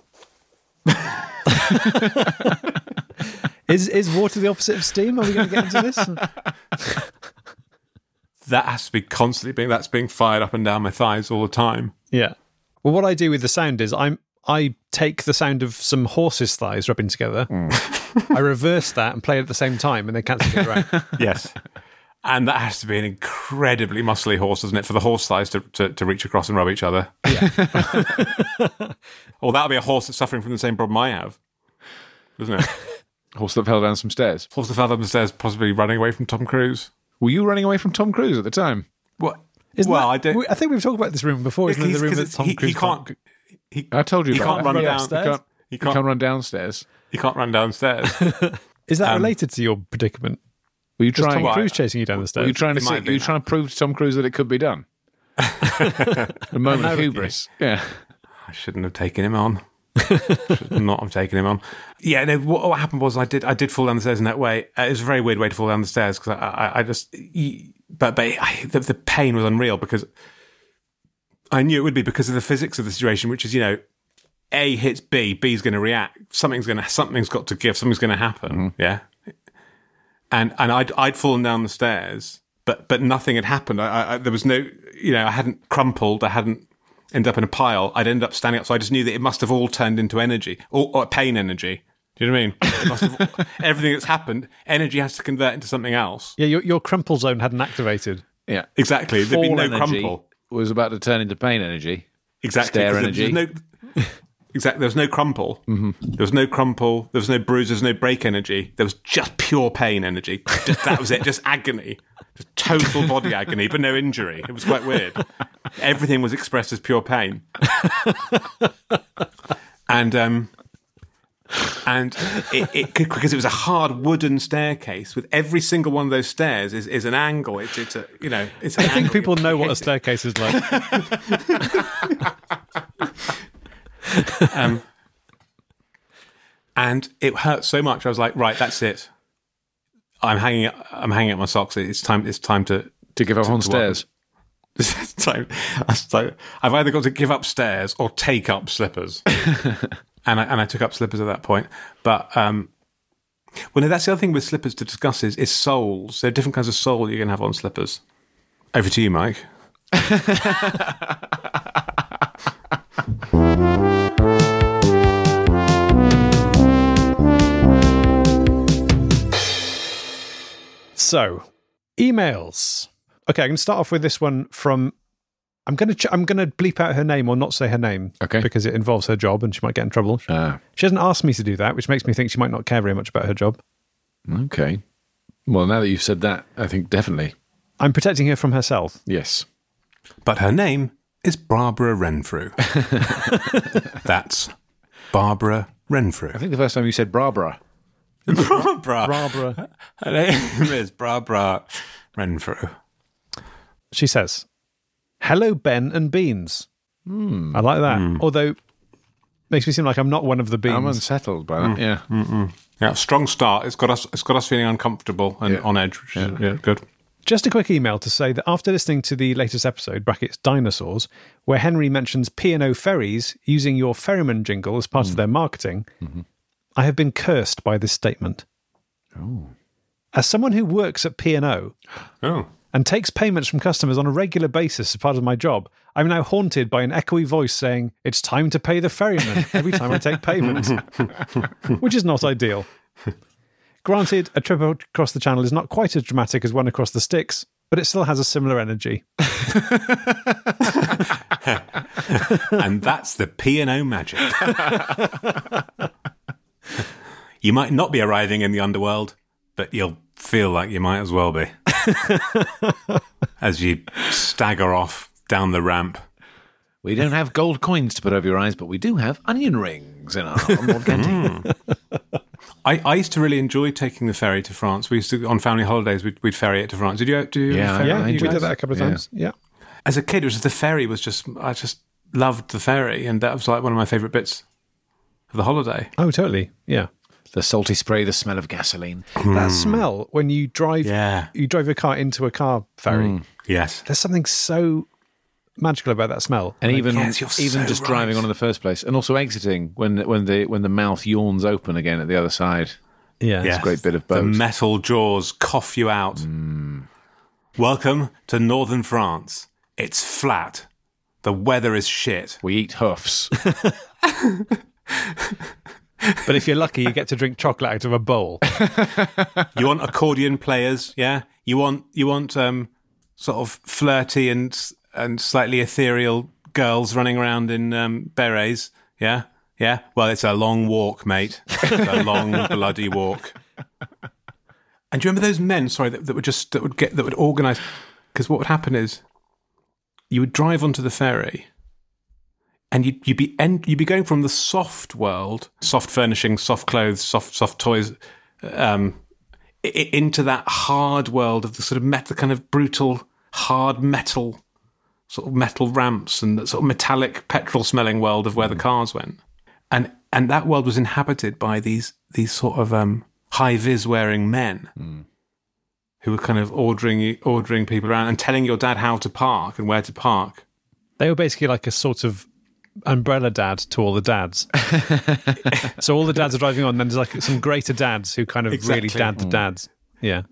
Is is water the opposite of steam? Are we going to get into this? That has to be constantly being that's being fired up and down my thighs all the time. Yeah. Well, what I do with the sound is I'm I take the sound of some horses' thighs rubbing together. I reverse that and play it at the same time, and they cancel each other out. Yes. And that has to be an incredibly muscly horse, doesn't it, for the horse thighs to, to, to reach across and rub each other? Yeah. Or that'll be a horse that's suffering from the same problem I have, isn't it? Horse that fell down some stairs. Horse that fell down the stairs, possibly running away from Tom Cruise. Were you running away from Tom Cruise at the time? What? Isn't well, that- I don't. we- I think we've talked about this room before. Isn't it the He's- room 'cause that it's- Tom he, Cruise he can't. He, I told you he about can't that. run Run down. upstairs? He can't, he You can't, can't run downstairs. he can't run downstairs. Is that Um, related to your predicament? Were you Is Tom trying? Well, Cruise I- chasing you down the Were stairs? you trying to It see, might be were you that. trying to prove to Tom Cruise that it could be done? A moment of hubris. Yeah. I shouldn't have taken him on. Should not have taken him on. Yeah, no. What, what happened was I did. I did fall down the stairs in that way. Uh, it was a very weird way to fall down the stairs because I, I, I just. But but I, the, the pain was unreal because I knew it would be because of the physics of the situation, which is you know, A hits B, B's going to react. Something's going to something's got to give. Something's going to happen. Yeah. And and I'd I'd fallen down the stairs, but but nothing had happened. I, I there was no you know I hadn't crumpled. I hadn't ended up in a pile. I'd ended up standing up. So I just knew that it must have all turned into energy or, or pain energy. Do you know what I mean? It must have, everything that's happened, energy has to convert into something else. Yeah, your, your crumple zone hadn't activated. Yeah. Exactly. There'd be Fall no energy crumple. was about to turn into pain energy. Exactly. Stare 'cause energy. There was no, exactly. There was no crumple. Mm-hmm. There was no crumple. There was no bruise. There was no break energy. There was just pure pain energy. Just, that was it. Just agony. Just total body agony, but no injury. It was quite weird. Everything was expressed as pure pain. and um, and it, it could, because it was a hard wooden staircase with every single one of those stairs is, is an angle. It's it's a you know it's. An I think angle. people know what a staircase is like. Um, and it hurt so much. I was like, right, that's it. I'm hanging. I'm hanging up my socks. It's time. It's time to To give up on to stairs. It's time. it's time- I've either got to give up stairs or take up slippers, and I and I took up slippers at that point. But um, well, no, that's the other thing with slippers to discuss is is soles. There are different kinds of sole you can have on slippers. Over to you, Mike. So, emails. Okay, I can start off with this one from. I'm gonna ch- I'm gonna bleep out her name or not say her name, Okay. because it involves her job and she might get in trouble. Ah, She hasn't asked me to do that, which makes me think she might not care very much about her job. okay. Well, now that you've said that, I think definitely. I'm protecting her from herself. Yes. But her name is Barbara Renfrew. That's Barbara Renfrew. I think the first time you said Barbara. Barbara. Barbara. Her name is Barbara Renfrew. She says, "Hello, Ben and Beans." Hmm. I like that. Although, makes me seem like I'm not one of the beans. I'm unsettled by that. Yeah. Yeah, strong start. It's got us. It's got us feeling uncomfortable and Yeah. on edge. Which is, yeah, good. Just a quick email to say that after listening to the latest episode, brackets dinosaurs, where Henry mentions P and O ferries using your ferryman jingle as part of their marketing, I have been cursed by this statement. As someone who works at P and O Oh, and takes payments from customers on a regular basis as part of my job, I'm now haunted by an echoey voice saying, "It's time to pay the ferryman," every time I take payment, which is not ideal. Granted, a trip across the channel is not quite as dramatic as one across the Styx, but it still has a similar energy. and that's the P and O magic. You might not be arriving in the underworld, but you'll feel like you might as well be as you stagger off down the ramp. We don't have gold coins to put over your eyes, but we do have onion rings in our onboard canteen. I, I used to really enjoy taking the ferry to France. We used to, on family holidays, we'd, we'd ferry it to France. Did you? Do you Yeah, ferry Yeah, it, I you we enjoyed guys? did that a couple of Yeah. times. Yeah. As a kid, it was just, the ferry was just, I just loved the ferry, and that was like one of my favourite bits of the holiday. Oh, totally. Yeah. The salty spray, the smell of gasoline. That smell when you drive Yeah. you drive your car into a car ferry. Yes. There's something so magical about that smell. And even yes, you're even so just right. driving on in the first place, and also exiting when when the when the mouth yawns open again at the other side. Yeah. Yes. a great bit of The boat. metal jaws cough you out. Welcome to northern France. It's flat. The weather is shit. We eat hoofs. But if you're lucky, you get to drink chocolate out of a bowl. You want accordion players, yeah? You want you want um, sort of flirty and and slightly ethereal girls running around in um, berets, yeah? Yeah? Well, it's a long walk, mate. It's a long bloody walk. And do you remember those men, sorry, that, that would just that would get that would organise? Because what would happen is you would drive onto the ferry, and you'd, you'd be en- you'd be going from the soft world, soft furnishings, soft clothes, soft soft toys, um, I- into that hard world of the sort of metal, kind of brutal, hard metal, sort of metal ramps and that sort of metallic, petrol-smelling world of where the cars went, and and that world was inhabited by these these sort of um, high-vis wearing men. Mm. Who were kind of ordering ordering people around and telling your dad how to park and where to park. They were basically like a sort of umbrella dad to all the dads. So all the dads are driving on, and then there's like some greater dads who kind of really Exactly. dad the dads. Yeah.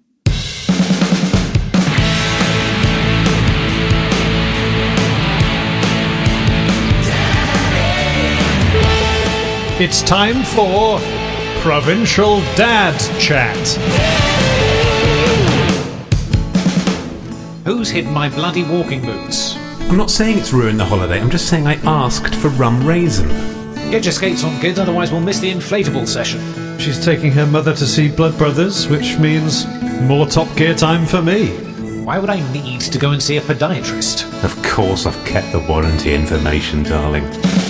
It's time for Provincial Dad Chat. Who's hidden my bloody walking boots? I'm not saying it's ruined the holiday. I'm just saying I asked for rum raisin. Get your skates on, kids, otherwise we'll miss the inflatable session. She's taking her mother to see Blood Brothers, which means more Top Gear time for me. Why would I need to go and see a podiatrist? Of course, I've kept the warranty information, darling.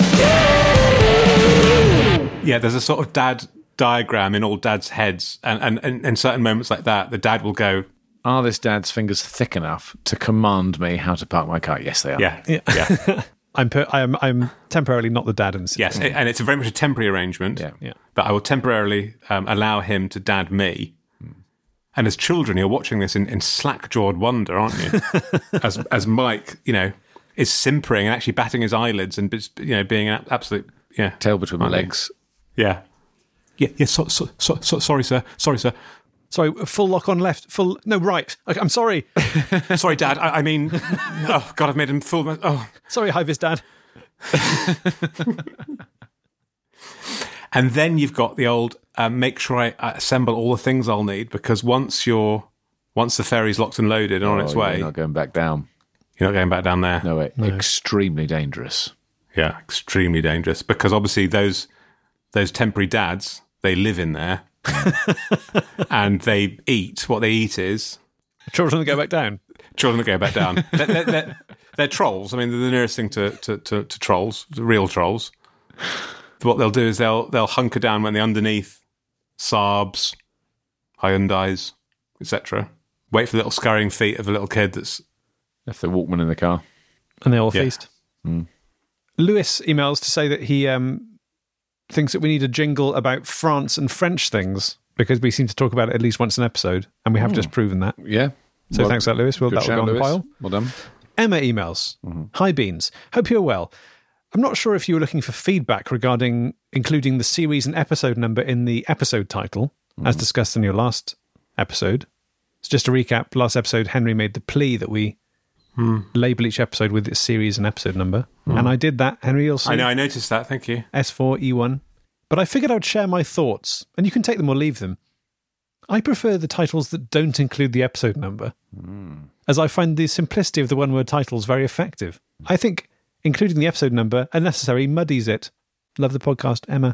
Yeah, there's a sort of dad diagram in all dads' heads, and and, and in certain moments like that, the dad will go, Are this dad's fingers thick enough to command me how to park my car? Yes, they are. yeah, yeah, I'm per- I'm I'm temporarily not the dad in this. yes, and it's a very much a temporary arrangement. Yeah. Yeah. But I will temporarily um, allow him to dad me, And as children, you're watching this in, in slack-jawed wonder, aren't you? as as Mike, you know, is simpering and actually batting his eyelids and, you know, being an absolute, yeah. Tail between my legs. Yeah. Yeah, yeah, so, so, so, so, sorry, sir. Sorry, sir. Sorry, full lock on left. Full no right. Okay, I'm sorry. Sorry, Dad. I, I mean, oh God, I've made him full. Oh, sorry, hi, vis Dad. And then you've got the old uh, make sure I assemble all the things I'll need, because once you're once the ferry's locked and loaded and on Oh, its way, You're not going back down. you're not going back down there. No way. Extremely dangerous. Yeah, extremely dangerous, because obviously those those temporary dads, they live in there. And they eat. What they eat is Children that go back down. children that go back down. they're, they're, they're, they're trolls. I mean, they're the nearest thing to, to, to, to trolls, the real trolls. What they'll do is they'll they'll hunker down when they're underneath Saabs, Hyundais, et cetera. Wait for the little scurrying feet of a little kid that's Left the Walkman in the car. And they all Yeah. feast. Lewis emails to say that he um, thinks that we need a jingle about France and French things, because we seem to talk about it at least once an episode, and we have just proven that. Yeah. So thanks for that, Lewis. Well, good that'll go shout, on the Lewis. pile. Well done. Emma emails. Hi, Beans. Hope you're well. I'm not sure if you were looking for feedback regarding including the series and episode number in the episode title, as discussed in your last episode. So just to recap, last episode, Henry made the plea that we label each episode with its series and episode number. And I did that, Henry. You'll see. I know, I noticed that, thank you. S four E one. But I figured I would share my thoughts, and you can take them or leave them. I prefer the titles that don't include the episode number, as I find the simplicity of the one-word titles very effective. I think including the episode number unnecessary muddies it. Love the podcast, Emma.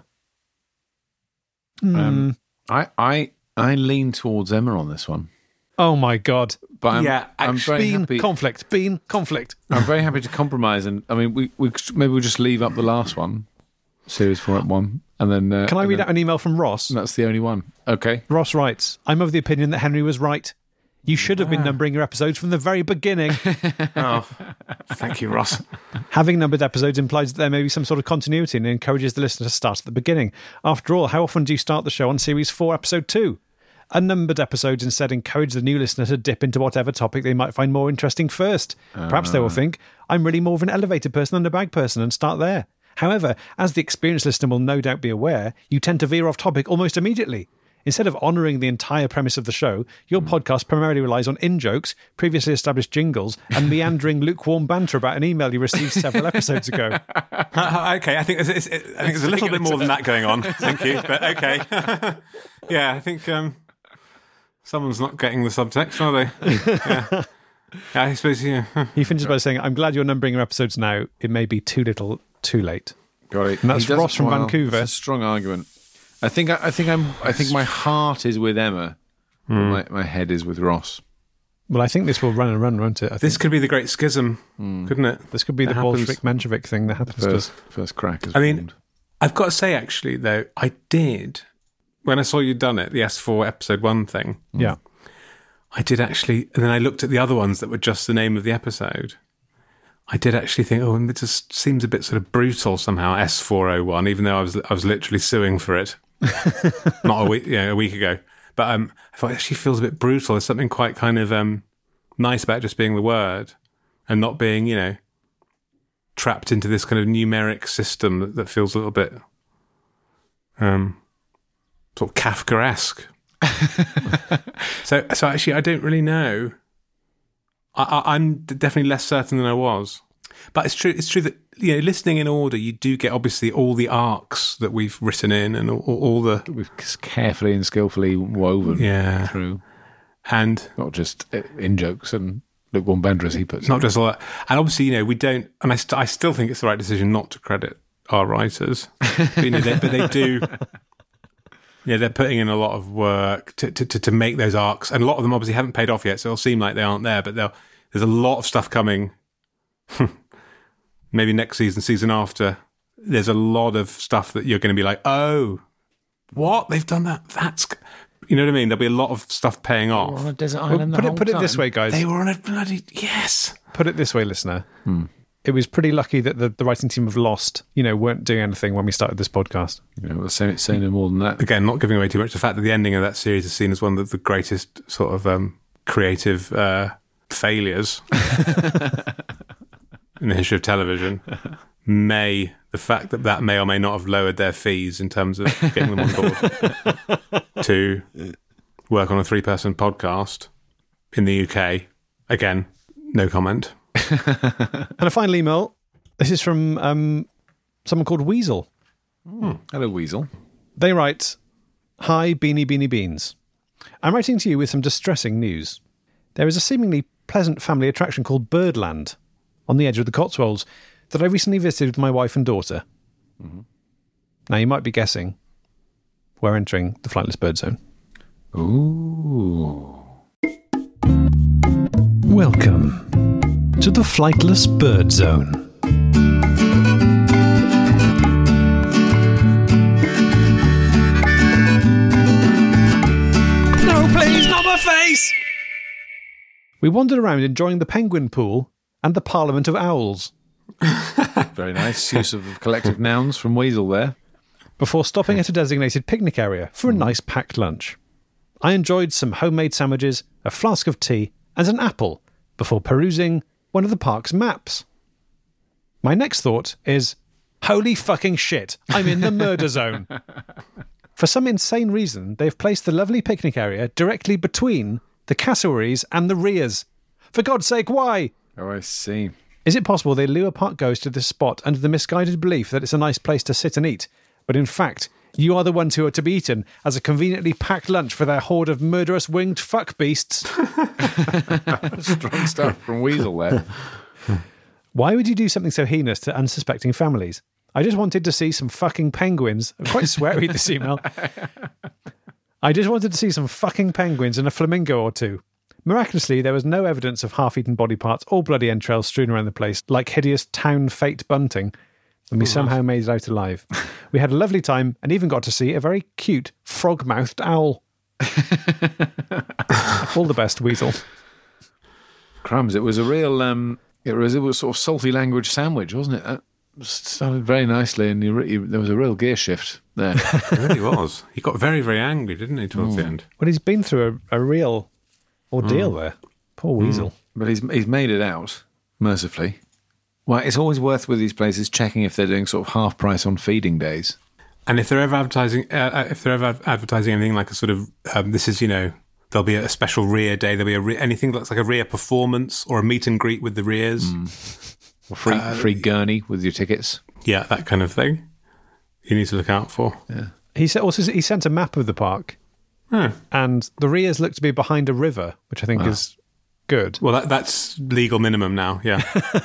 Um, I, I, I lean towards Emma on this one. Oh my God. But I'm, Yeah, I'm very Bean happy. conflict. Bean conflict. I'm very happy to compromise, and I mean, we, we maybe we'll just leave up the last one, series four at one, and then uh, Can I and read then- out an email from Ross? That's the only one. Okay. Ross writes, I'm of the opinion that Henry was right. You should have been numbering your episodes from the very beginning. Oh, thank you, Ross. Having numbered episodes implies that there may be some sort of continuity and encourages the listener to start at the beginning. After all, how often do you start the show on Series four, Episode two? Unnumbered episodes instead encourage the new listener to dip into whatever topic they might find more interesting first. Perhaps they will think, I'm really more of an elevated person than a bag person, and start there. However, as the experienced listener will no doubt be aware, you tend to veer off topic almost immediately. Instead of honouring the entire premise of the show, your podcast primarily relies on in-jokes, previously established jingles, and meandering lukewarm banter about an email you received several episodes ago. Okay, I think there's, it's, I think there's a little bit more than that going on. Thank you, but okay. Yeah, I think um, someone's not getting the subtext, are they? Yeah, yeah I suppose. Yeah. He finishes by saying, I'm glad you're numbering your episodes now. It may be too little, too late. Got it. And that's He does- Ross from well, Vancouver. It's a strong argument. I think I, I think I'm I think my heart is with Emma. But my my head is with Ross. Well, I think this will run and run, won't it? I think This could be the Great Schism, couldn't it? this could be the That happens. Bolshevik Menshevik thing that happens First to first crack. Is I mean, formed. I've got to say, actually, though, I did, when I saw you'd done it, the S four episode one thing, Yeah. I did actually, and then I looked at the other ones that were just the name of the episode. I did actually think, oh, it just seems a bit sort of brutal somehow, S four oh one, even though I was I was literally suing for it. Not a week, yeah, a week ago. But um, I thought it actually feels a bit brutal. There's something quite kind of um, nice about just being the word and not being, you know, trapped into this kind of numeric system that, that feels a little bit um, sort of Kafkaesque. so, so actually, I don't really know. I, I, I'm definitely less certain than I was. But it's true. It's true that, you know, listening in order, you do get obviously all the arcs that we've written in and all, all the We've carefully and skillfully woven yeah, through, and not just in jokes and lukewarm banter, as he puts it. not just all that. And obviously, you know, we don't. And I, st- I still think it's the right decision not to credit our writers, but, you know, they, but they do. Yeah, they're putting in a lot of work to, to to to make those arcs, and a lot of them obviously haven't paid off yet, so it'll seem like they aren't there. But they'll, there's a lot of stuff coming. Maybe next season, season after, there's a lot of stuff that you're going to be like, oh, what? They've done that? That's, you know what I mean? There'll be a lot of stuff paying off. On a desert Well, island the put it whole put it this time. way, guys. They were on a bloody, yes. Put it this way, listener. it was pretty lucky that the, the writing team of Lost, you know, weren't doing anything when we started this podcast. You know, we'll say, say no more than that. Again, not giving away too much. The fact that the ending of that series is seen as one of the greatest sort of um, creative uh, failures in the history of television may, the fact that that may or may not have lowered their fees in terms of getting them on board to work on a three-person podcast in the U K. Again, no comment. And a final email. This is from um, someone called Weasel. Mm. Hello, Weasel. They write, "Hi, Beanie Beanie Beans. I'm writing to you with some distressing news. There is a seemingly pleasant family attraction called Birdland on the edge of the Cotswolds that I recently visited with my wife and daughter. Mm-hmm. Now, you might be guessing we're entering the Flightless Bird Zone. Ooh. Welcome to the Flightless Bird Zone. No, please, not my face! We wandered around enjoying the penguin pool and the Parliament of Owls. Very nice use of collective nouns from Weasel there. Before stopping at a designated picnic area for a nice packed lunch. I enjoyed some homemade sandwiches, a flask of tea, and an apple before perusing one of the park's maps. My next thought is, holy fucking shit, I'm in the murder zone. For some insane reason, they've placed the lovely picnic area directly between the cassowaries and the rears. For God's sake, why? Oh, I see. Is it possible they lure park goers to this spot under the misguided belief that it's a nice place to sit and eat, but in fact, you are the ones who are to be eaten as a conveniently packed lunch for their horde of murderous winged fuck beasts? Strong stuff from Weasel there. Why would you do something so heinous to unsuspecting families? I just wanted to see some fucking penguins. I'm quite sweary, this email. I just wanted to see some fucking penguins and a flamingo or two. Miraculously, there was no evidence of half-eaten body parts or bloody entrails strewn around the place, like hideous town fate bunting, and we somehow made it out alive. We had a lovely time and even got to see a very cute frog-mouthed owl. All the best, Weasel. Crumbs, it was a real, um, it was, it was sort of salty language sandwich, wasn't it? That started very nicely, and you, re- you, there was a real gear shift there. It really was. He got very, very angry, didn't he, towards Mm. the end? Well, he's been through a, a real ordeal Mm. there. Poor Weasel. But he's he's made it out, mercifully. Well, it's always worth with these places checking if they're doing sort of half price on feeding days. And if they're ever advertising, uh, if they're ever advertising anything like a sort of, um, this is, you know, there'll be a special rear day, there'll be a re- anything that's like a rear performance or a meet and greet with the rears. Mm. Or free, Uh, free gurney with your tickets. Yeah, that kind of thing. You need to look out for. Yeah. He sa- also he sent a map of the park, Hmm. and the rears look to be behind a river, which I think Wow. is good. Well, that, that's legal minimum now, yeah.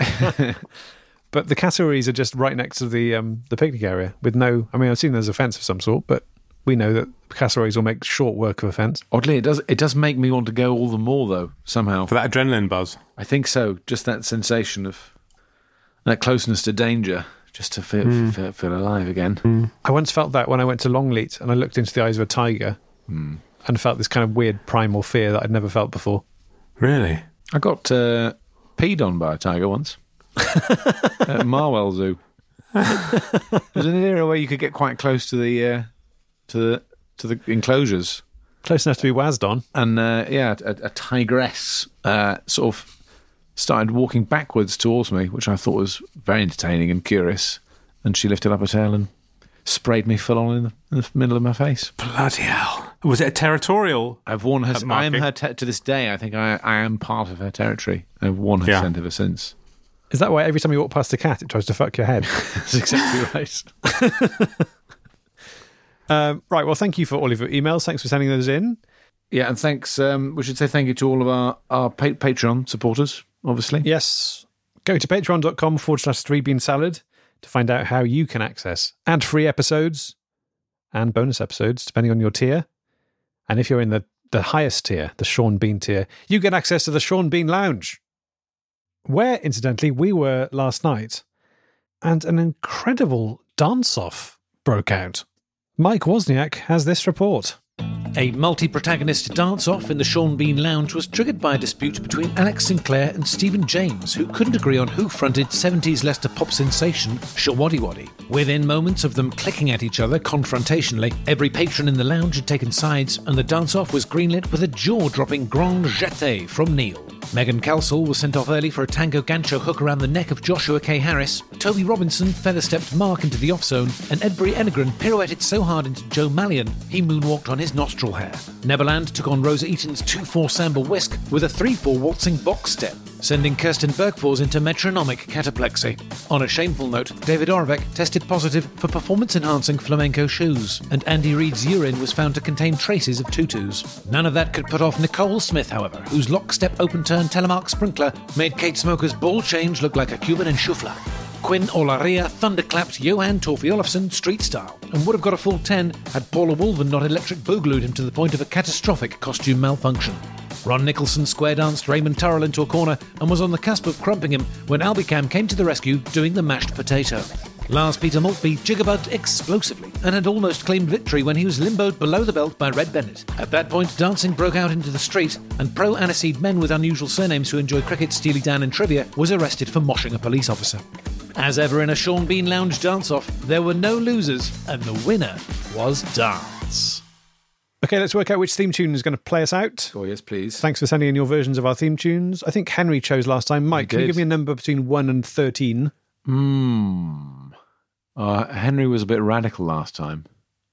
But the cassowaries are just right next to the um, the picnic area with no... I mean, I've seen there's a fence of some sort, but we know that cassowaries will make short work of a fence. Oddly, it does it does make me want to go all the more, though, somehow. For that adrenaline buzz. I think so. Just that sensation of that closeness to danger, just to feel, Mm. feel, feel alive again. I once felt that when I went to Longleat and I looked into the eyes of a tiger Mm. and felt this kind of weird primal fear that I'd never felt before. Really? I got uh, peed on by a tiger once at Marwell Zoo. It was an area where you could get quite close to the uh, to the to the enclosures, Close enough to be wazzed on. and uh, yeah, a, a tigress uh, sort of started walking backwards towards me, which I thought was very entertaining and curious. And she lifted up her tail and sprayed me full on in the, in the middle of my face. Bloody hell. Was it a territorial? I've worn her. That I am marking? her te- to this day. I think I, I am part of her territory. I've worn her Yeah. scent ever since. Is that why every time you walk past a cat, it tries to fuck your head? That's exactly right. um, right, well, thank you for all of your emails. Thanks for sending those in. Yeah, and thanks. Um, we should say thank you to all of our our pa- Patreon supporters. Obviously, Yes, go to patreon.com forward slash three bean salad to find out how you can access ad-free episodes and bonus episodes, depending on your tier. And if you're in the, the highest tier, the Sean Bean tier, you get access to the Sean Bean Lounge, where, incidentally, we were last night, and an incredible dance-off broke out. Mike Wozniak has this report. A multi-protagonist dance-off in the Sean Bean Lounge was triggered by a dispute between Alex Sinclair and Stephen James, who couldn't agree on who fronted seventies Leicester pop sensation Shawaddy Waddy. Within moments of them clicking at each other confrontationally, every patron in the lounge had taken sides, and the dance-off was greenlit with a jaw-dropping grand jeté from Neil. Megan Calsall was sent off early for a tango gancho hook around the neck of Joshua K. Harris. Toby Robinson feather-stepped Mark into the off-zone, and Edbury Enegren pirouetted so hard into Joe Mallion he moonwalked on his nostril hair. Neverland took on Rosa Eaton's two four samba whisk with a three four waltzing box step, sending Kirsten Bergfors into metronomic cataplexy. On a shameful note, David Oravec tested positive for performance-enhancing flamenco shoes, and Andy Reid's urine was found to contain traces of tutus. None of that could put off Nicole Smith, however, whose lockstep open-turn telemark sprinkler made Kate Smoker's ball change look like a Cuban enchufla. Quinn Olaria thunderclapped Johan Torfi Olofsson street style, and would have got a full ten had Paula Wolven not electric boogalooed him to the point of a catastrophic costume malfunction. Ron Nicholson square-danced Raymond Turrell into a corner and was on the cusp of crumping him when Albicam came to the rescue doing the mashed potato. Lars Peter Maltby jiggerbugged explosively and had almost claimed victory when he was limboed below the belt by Red Bennett. At that point, dancing broke out into the street, and pro-aniseed men with unusual surnames who enjoy cricket, Steely Dan and trivia was arrested for moshing a police officer. As ever in a Sean Bean Lounge dance-off, there were no losers, and the winner was dance. Okay, let's work out which theme tune is going to play us out. Oh, yes, please. Thanks for sending in your versions of our theme tunes. I think Henry chose last time. Mike, can you did. give me a number between one and thirteen? Hmm. Uh, Henry was a bit radical last time.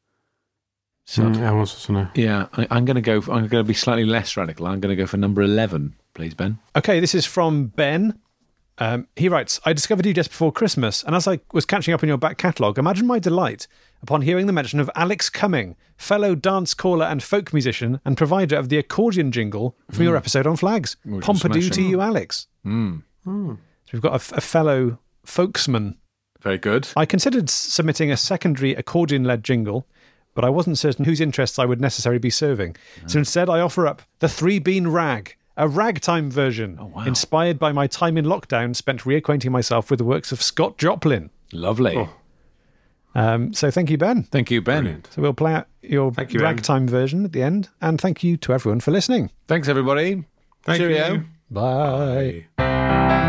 So, Mm, I was also know. yeah, I, I'm going to go. For, I'm going to be slightly less radical. I'm going to go for number eleven, please, Ben. Okay, this is from Ben. Um, he writes, I discovered you just before Christmas, and as I was catching up on your back catalogue, imagine my delight upon hearing the mention of Alex Cumming, fellow dance caller and folk musician and provider of the accordion jingle from your episode on flags. Which was Pompadour to smashing. you, Alex. Mm. So we've got a, f- a fellow folksman. Very good. I considered s- submitting a secondary accordion-led jingle, but I wasn't certain whose interests I would necessarily be serving. So instead, I offer up the Three Bean Rag, a ragtime version, Oh, wow. inspired by my time in lockdown spent reacquainting myself with the works of Scott Joplin. Lovely. Oh. Um, so thank you, Ben. Thank you, Ben. Brilliant. So we'll play out your Thank you, Ben. ragtime version at the end, and thank you to everyone for listening. Thanks, everybody. Thank Cheerio. you. Bye. Bye.